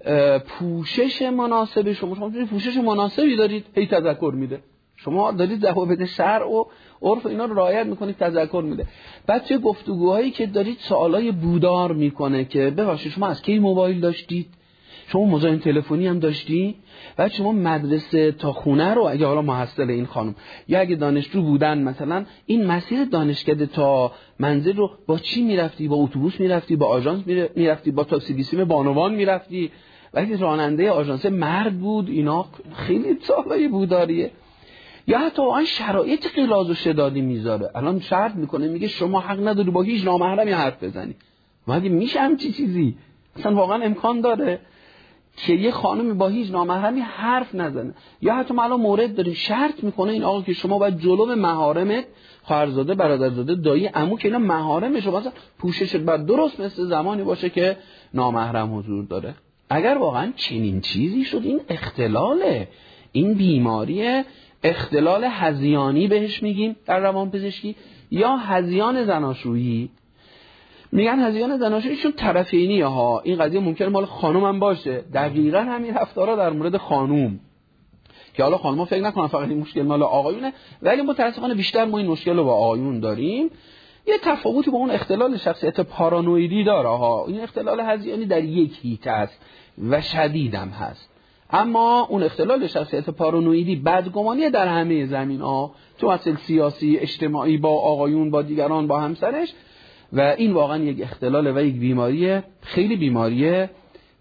پوشش مناسب شما، شما پوشش مناسبی دارید، هی تذکر میده، شما دارید ضوابط شرع و عرف اینا رو رعایت میکنید، تذکر میده. بعد چه گفتگوهایی که دارید سوالای بودار میکنه که ببخشید شما از کی موبایل داشتید، شما مزاحم تلفنی هم داشتی، بعد شما مدرسه تا خونه رو اگه حالا محصل این خانم یا اگه دانشجو بودن مثلا این مسیر دانشکده تا منزل رو با چی میرفتی، با اتوبوس میرفتی، با آژانس میرفتی، با تاکسی بیسیم بانوان میرفتی، و اگه راننده آژانس مرد بود، اینا خیلی سوالای بوداریه. یا حتی آن شرایط غلاظ و شدادی میذاره، الان شرط میکنه میگه شما حق نداری با هیچ نامحرمی حرف بزنی. مگه میشه همچی چیزی؟ اصلا واقعا امکان داره که یه خانمی با هیچ نامحرمی حرف نزنه؟ یا حتی ما الان مورد داریم شرط میکنه این آقا که شما باید جلو محارمت، خواهرزاده، برادرزاده، دایی، عمو که اینا محارم شما، مثلا پوشش باید درست مثل زمانی باشه که نامحرم حضور داره. اگر واقعا چنین چیزی شد، این اختلاله، این بیماریه، اختلال هذیانی بهش میگیم در روانپزشکی، یا هذیان زناشویی. میگن هذیان زناشویی چون طرفینیه ها، این قضیه ممکنه مال خانوم هم باشه، دقیقاً همین رفتارا در مورد خانوم، که حالا خانم‌ها فکر نکنن فقط این مشکل مال آقایونه، ولی متأسفانه بیشتر ما این مشکل رو با آقایون داریم. یه تفاوتی با اون اختلال شخصیت پارانویدی داره ها، این اختلال هذیانی در یک هیته است و شدیدم هست، اما اون اختلال شخصیت پارانویدی بدگمانی در همه زمین‌ها، تو مسائل سیاسی، اجتماعی، با آقایون، با دیگران، با همسرش، و این واقعا یک اختلال و یک بیماریه، خیلی بیماریه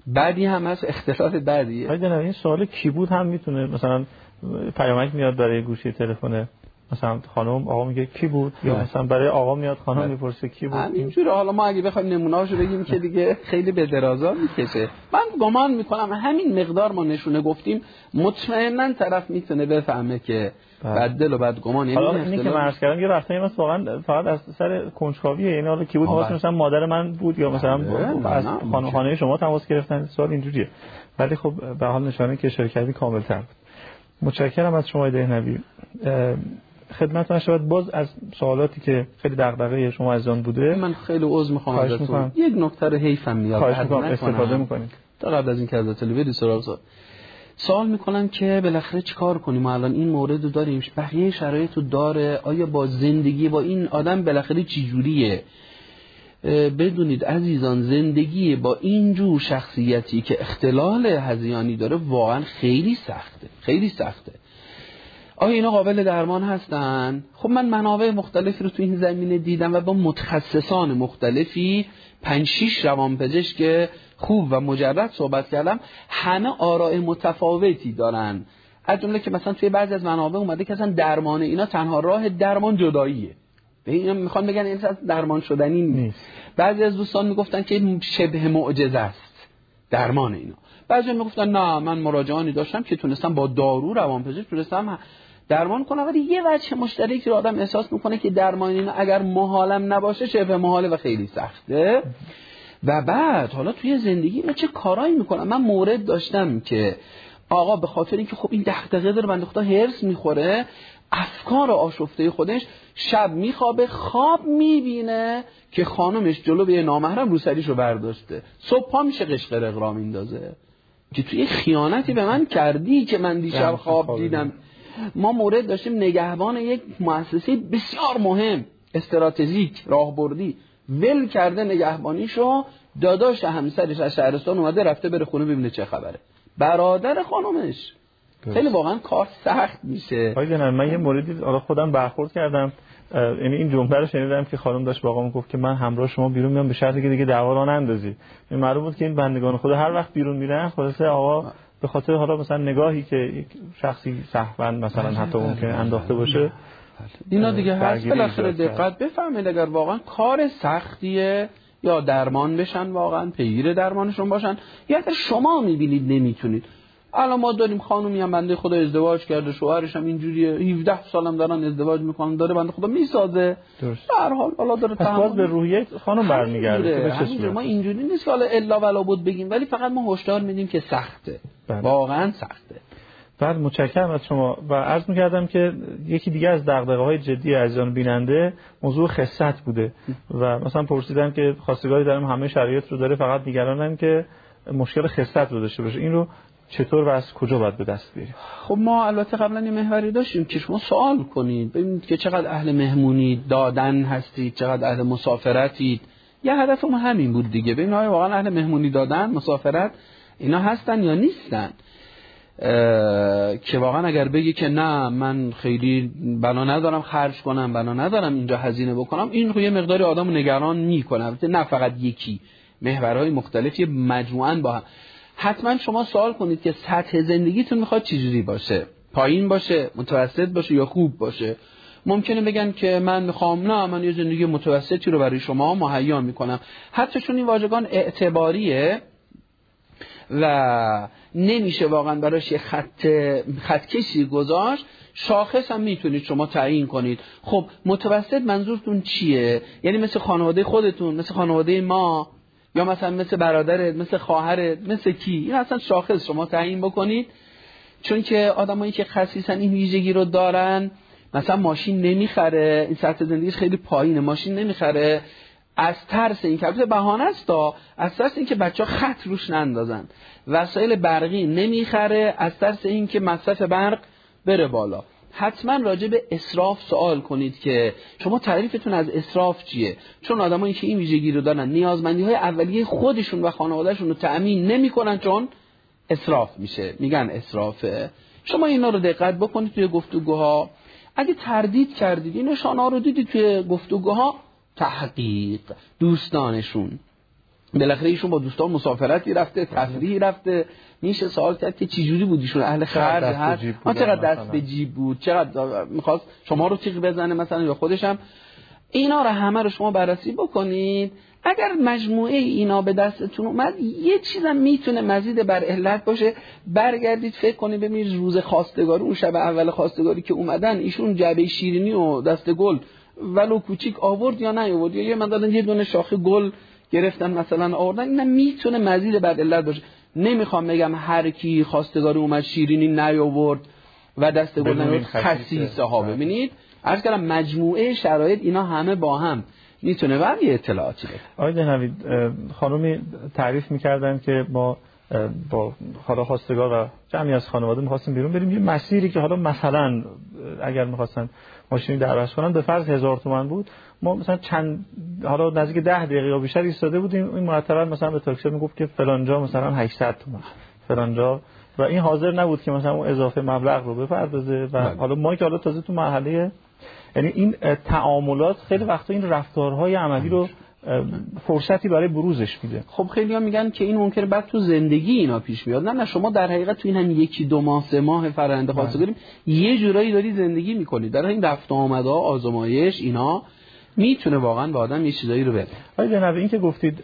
بعدی هم هست، اختلال بعدیه. آید نه این سوال کی بود هم میتونه مثلا پیامک میاد برای گوشی تلفن مثلا خانم آقا میگه کی بود، یا مثلا برای آقا میاد خانم میپرسه کی بود. اینجوری حالا ما اگه بخوایم نمونه‌اشو بگیم که دیگه خیلی به درازا میکشه. من گمان میکنم همین مقدار ما نشونه گفتیم مطمئنا طرف میتونه بفهمه که بد دل و بد گمان. یعنی حالا اینی که من عرض کردم یه وقتایی مثلا واقعا فقط از سر کنجکاویه، یعنی حالا کی بود واسه مثلا مادر من بود یا مثلا از خانه خانه شما تماس گرفتن، سوال اینجوریه. ولی خب به حال نشانه که شرکتی کامل‌تر بود. متشکرم از شما دهنوی. خدمتتون شود باز از سوالاتی که خیلی دغدغه شما از آن بوده. من خیلی عذر میخوام ازتون، یک نکته رو حیفم میاد استفاده میکنید تا قبل از این که از تلویزیون سراغ سوال میکنن که بالاخره چیکار کنیم، ما الان این مورد رو داریم، بقیه شرایط رو داره، آیا با زندگی با این آدم بالاخره چی جوریه؟ بدونید عزیزان زندگی با این جور شخصیتی که اختلال هذیانی داره واقعا خیلی سخته، خیلی سخته. آیا اینا قابل درمان هستن؟ خب من منابع مختلفی رو تو این زمینه دیدم و با متخصصان مختلفی پنج شش روانپزشک خوب و مجرد صحبت کردم، همه آراء متفاوتی دارن. از جمله که مثلا توی بعضی از منابع اومده که اصلا درمان اینا تنها راه درمان جداییه. به اینا میخوان بگن این اصلا درمان شدنی نیست. بعضی از دوستان میگفتن که شبه معجزه است درمان اینا. بعضی میگفتن نه من مراجعانی داشتم که تونستم با دارو روانپزشک تونستم درمان کنم، ولی یه وجه مشترکی رو آدم احساس میکنه که درمان اینا اگر محالم نباشه شبه محاله و خیلی سخته. و بعد حالا توی زندگی اینا چه کارایی میکنن. من مورد داشتم که آقا به خاطر اینکه خب این دغدغه داره بنده خدا هرس میخوره، افکار آشفته خودش شب میخوابه، خواب میبینه که خانمش جلو به نامحرم روسریشو برداشته، صبح پا میشه قشقر اغرا میندازه که توی خیانتی به من کردی که من دیشب خواب دیدم. ما مورد داشتیم نگهبان یک مؤسسه بسیار مهم استراتژیک راهبردی ول کرده نگهبانیشو، داداش همسرش از شهرستان اومده رفته بره خونه ببینه چه خبره، برادر خانمش. خیلی واقعا کار سخت میشه. آقای جناب من یه موردی حالا خودم برخورد کردم، یعنی این جمله رو شنیدم که خانم داشت با آقام گفت که من همراه شما بیرون میام به شرطی که دیگه دعوا را نندازی. این معلوم بود که این بندگان خدا هر وقت بیرون میرن خلاصه آقا به خاطر حالا مثلا نگاهی که یک شخصی سهوا مثلا حتی ممکنه انداخته باشه اینا دیگه هست. بالاخره دقت بفرمایید اگر واقعا کار سختیه یا درمان بشن، واقعا پیگیر درمانشون باشن، یا اگر شما میبینید نمیتونید. الان ما داریم خانومی هم بنده خدا ازدواج کرده، شوهرش هم اینجوریه، هفده سالم دارن ازدواج میکنن، داره بنده خدا میسازه. درست. در حال حالا داره پس باز به روحیه خانم برمیگرده. همینجوری ما اینجوری نیست که حالا الا ولا بود بگیم، ولی فقط ما هشدار میدیم که سخته. بله. واقعا سخته. بعد متشکرم از شما و عرض می‌کردم که یکی دیگه از دغدغه‌های جدی عزیزان بیننده موضوع خست بوده و مثلا پرسیدم که خواستگاری دارم همه شرایط رو داره، فقط نگرانم که مشکل خست رو داشته باشه. این رو چطور و از کجا باید به دست بیاریم؟ خب ما البته قبلا یه محوری داشتیم که شما سوال کنید ببینید که چقدر اهل مهمونی دادن هستید، چقدر اهل مسافرتید. یه هدف ما همین بود دیگه، ببینید آیا واقعا اهل مهمونی دادن، مسافرت اینا هستن یا نیستن. که واقعا اگر بگی که نه من خیلی بنا ندارم خرج کنم، بنا ندارم اینجا هزینه بکنم، این خب یه مقداری آدمو نگران میکنه. نه فقط یکی، محورهای مختلفی مجموعاً با هم. حتما شما سوال کنید که سطح زندگیتون میخواد چجوری باشه، پایین باشه، متوسط باشه یا خوب باشه. ممکنه بگن که من میخوام نه من یه زندگی متوسطی رو برای شما مهیا میکنم. حتی چون این واژگان اعتباریه و نمیشه واقعا براش یه خط خطکشی گذاشت، شاخص هم میتونید شما تعیین کنید. خب متوسط منظورتون چیه؟ یعنی مثل خانواده خودتون، مثل خانواده ما، یا مثلا مثل برادرت، مثل خواهرت، مثل کی؟ این اصلا شاخص شما تعیین بکنید. چون که آدمایی که خصیصا این ویژگی رو دارن، مثلا ماشین نمیخره، این سطح زندگیش خیلی پایینه، ماشین نمیخره از ترس این که بهانه است تا از ترس این که بچه‌ها خط روش نندازن، وسایل برقی نمیخره از ترس این که مصرف برق بره بالا. حتما راجع به اسراف سوال کنید که شما تعریفتون از اسراف چیه، چون آدمایی که این ویژگی رو دارن نیازمندی‌های اولیه خودشون و خانواده‌شون رو تأمین نمی‌کنن، چون اسراف میشه، میگن اسرافه. شما اینا رو دقت بکنید توی گفتگوها. اگه تردید کردید این نشانه‌ها رو دیدید توی گفتگوها، تحقیق دوستانشون بالاخره ایشون با دوستان مسافرتی رفته، تفریحی رفته، میشه سوال کرد که چه جوری بود ایشون اهل خرج هست، چقدر دست به جیب بود، چقدر میخواست شما رو تیغ بزنه مثلا یا خودش هم. اینا رو همه رو شما بررسی بکنید. اگر مجموعه اینا به دستتون اومد، یه چیزم میتونه مزید بر علت باشه، برگردید فکر کنید ببینید روز خواستگاری، اون شب اول خواستگاری که اومدن ایشون جعبه شیرینی و دست گل ولو کوچیک آورد یا نیاورد، یا یه مثلا یه دونه شاخه گل گرفتن مثلا آوردن. اینا میتونه مزید بر علت باشه. نمیخوام بگم هر کی خواستگاری اومد شیرینی نیاورد و دست گل نیاورد خسیسه ها. ببینید عرض کردم مجموعه شرایط اینا همه با هم میتونه و یه اطلاعاتی بده. آقای دهنوی خانومی تعریف میکردن که ما با حالا خواستگار و جمعی از خانواده می‌خواستیم بیرون بریم یه مسیری که حالا مثلا اگر می‌خواستن ماشینی دربست کنن به فرض هزار تومان بود، ما مثلا چند حالا نزدیک ده دقیقه یا بیشتر ایستاده بودیم، این مرتبا مثلا به تاکسی میگفت که فلان جا مثلا هشتصد تومان فلان جا، و این حاضر نبود که مثلا اون اضافه مبلغ رو بپردازه. و بله. حالا ما که حالا تازه تو مرحله، یعنی این تعاملات خیلی وقتا این رفتارهای عملی رو فرصتی برای بروزش میده. خب خیلی ها میگن که این ممکنه بعد تو زندگی اینا پیش بیاد. نه نه، شما در حقیقت تو این هم یکی دو ماه سه ماه فرآیند خواستگاری یه جورایی داری زندگی میکنی، در این رفت و آمدها آزمایش اینا میتونه واقعا به آدم یه چیزایی رو بده. آقای جنابی این که گفتید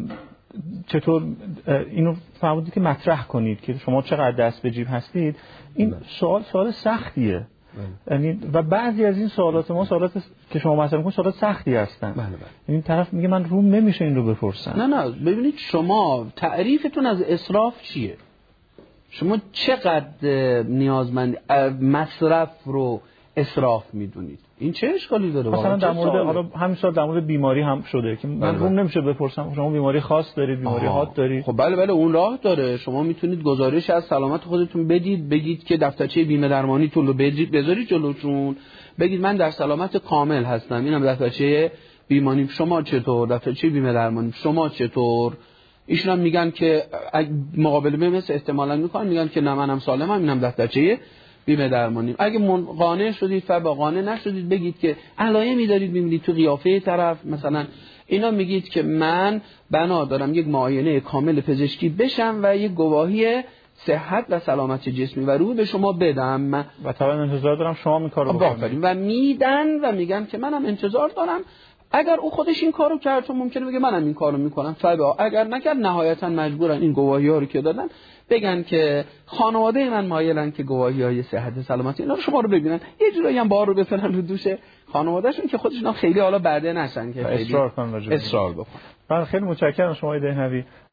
چطور اینو فرمودید که مطرح کنید که شما چقدر دست به جیب هستید، این سوال سوال سختیه. یعنی و بعضی از این سوالات ما سوالات که شما مثلا میگین سوالات سختی هستن. بله بله. این طرف میگه من روم نمیشه این رو بپرسم. نه نه، ببینید شما تعریفتون از اسراف چیه؟ شما چقدر نیازمند مصرف رو اسراف میدونید؟ این چه اشکالی داره؟ مثلا در مورد حالا همین سال در مورد بیماری هم شده که من بله روم نمیشه بپرسم شما بیماری خاص دارید، بیماری حاد دارید. خب بله بله، اون راه داره. شما میتونید گزارش از سلامت خودتون بدید، بگید که دفترچه بیمه درمانیتون رو بذارید جلوشون، بگید من در سلامت کامل هستم، اینم دفترچه بیمانی شما چطور، دفترچه بیمه درمانی شما چطور. ایشون هم میگن که مقابله مثل احتمالاً میکنن، میگن که نه منم سالمم، اینم دفترچه بیمه درمانی. اگه قانع شدید فبا، قانع نشدید بگید که علایمی دارید میبینید تو قیافه طرف مثلا اینا، میگید که من بنا دارم یک معاینه کامل پزشکی بشم و یک گواهی صحت و سلامت جسمی و روحی به شما بدم و طبعا انتظار دارم شما این کارو بکنید و میدن و میگن که منم انتظار دارم اگر او خودش این کارو کرد تو ممکنه بگه منم این کارو میکنم فبا، اگر نکرد نهایتا مجبورن این گواهی ها رو که دادن بگن که خانواده من مایلن که گواهی های صحت سلامتی اینا رو شما رو ببینن، یه جورایی هم بار رو بزنن رو دوش خانوادهشون که خودشون خیلی حالا بعده نشن که اصرار کنن اصرار بکنن. من خیلی متشکرم شما دهنوی.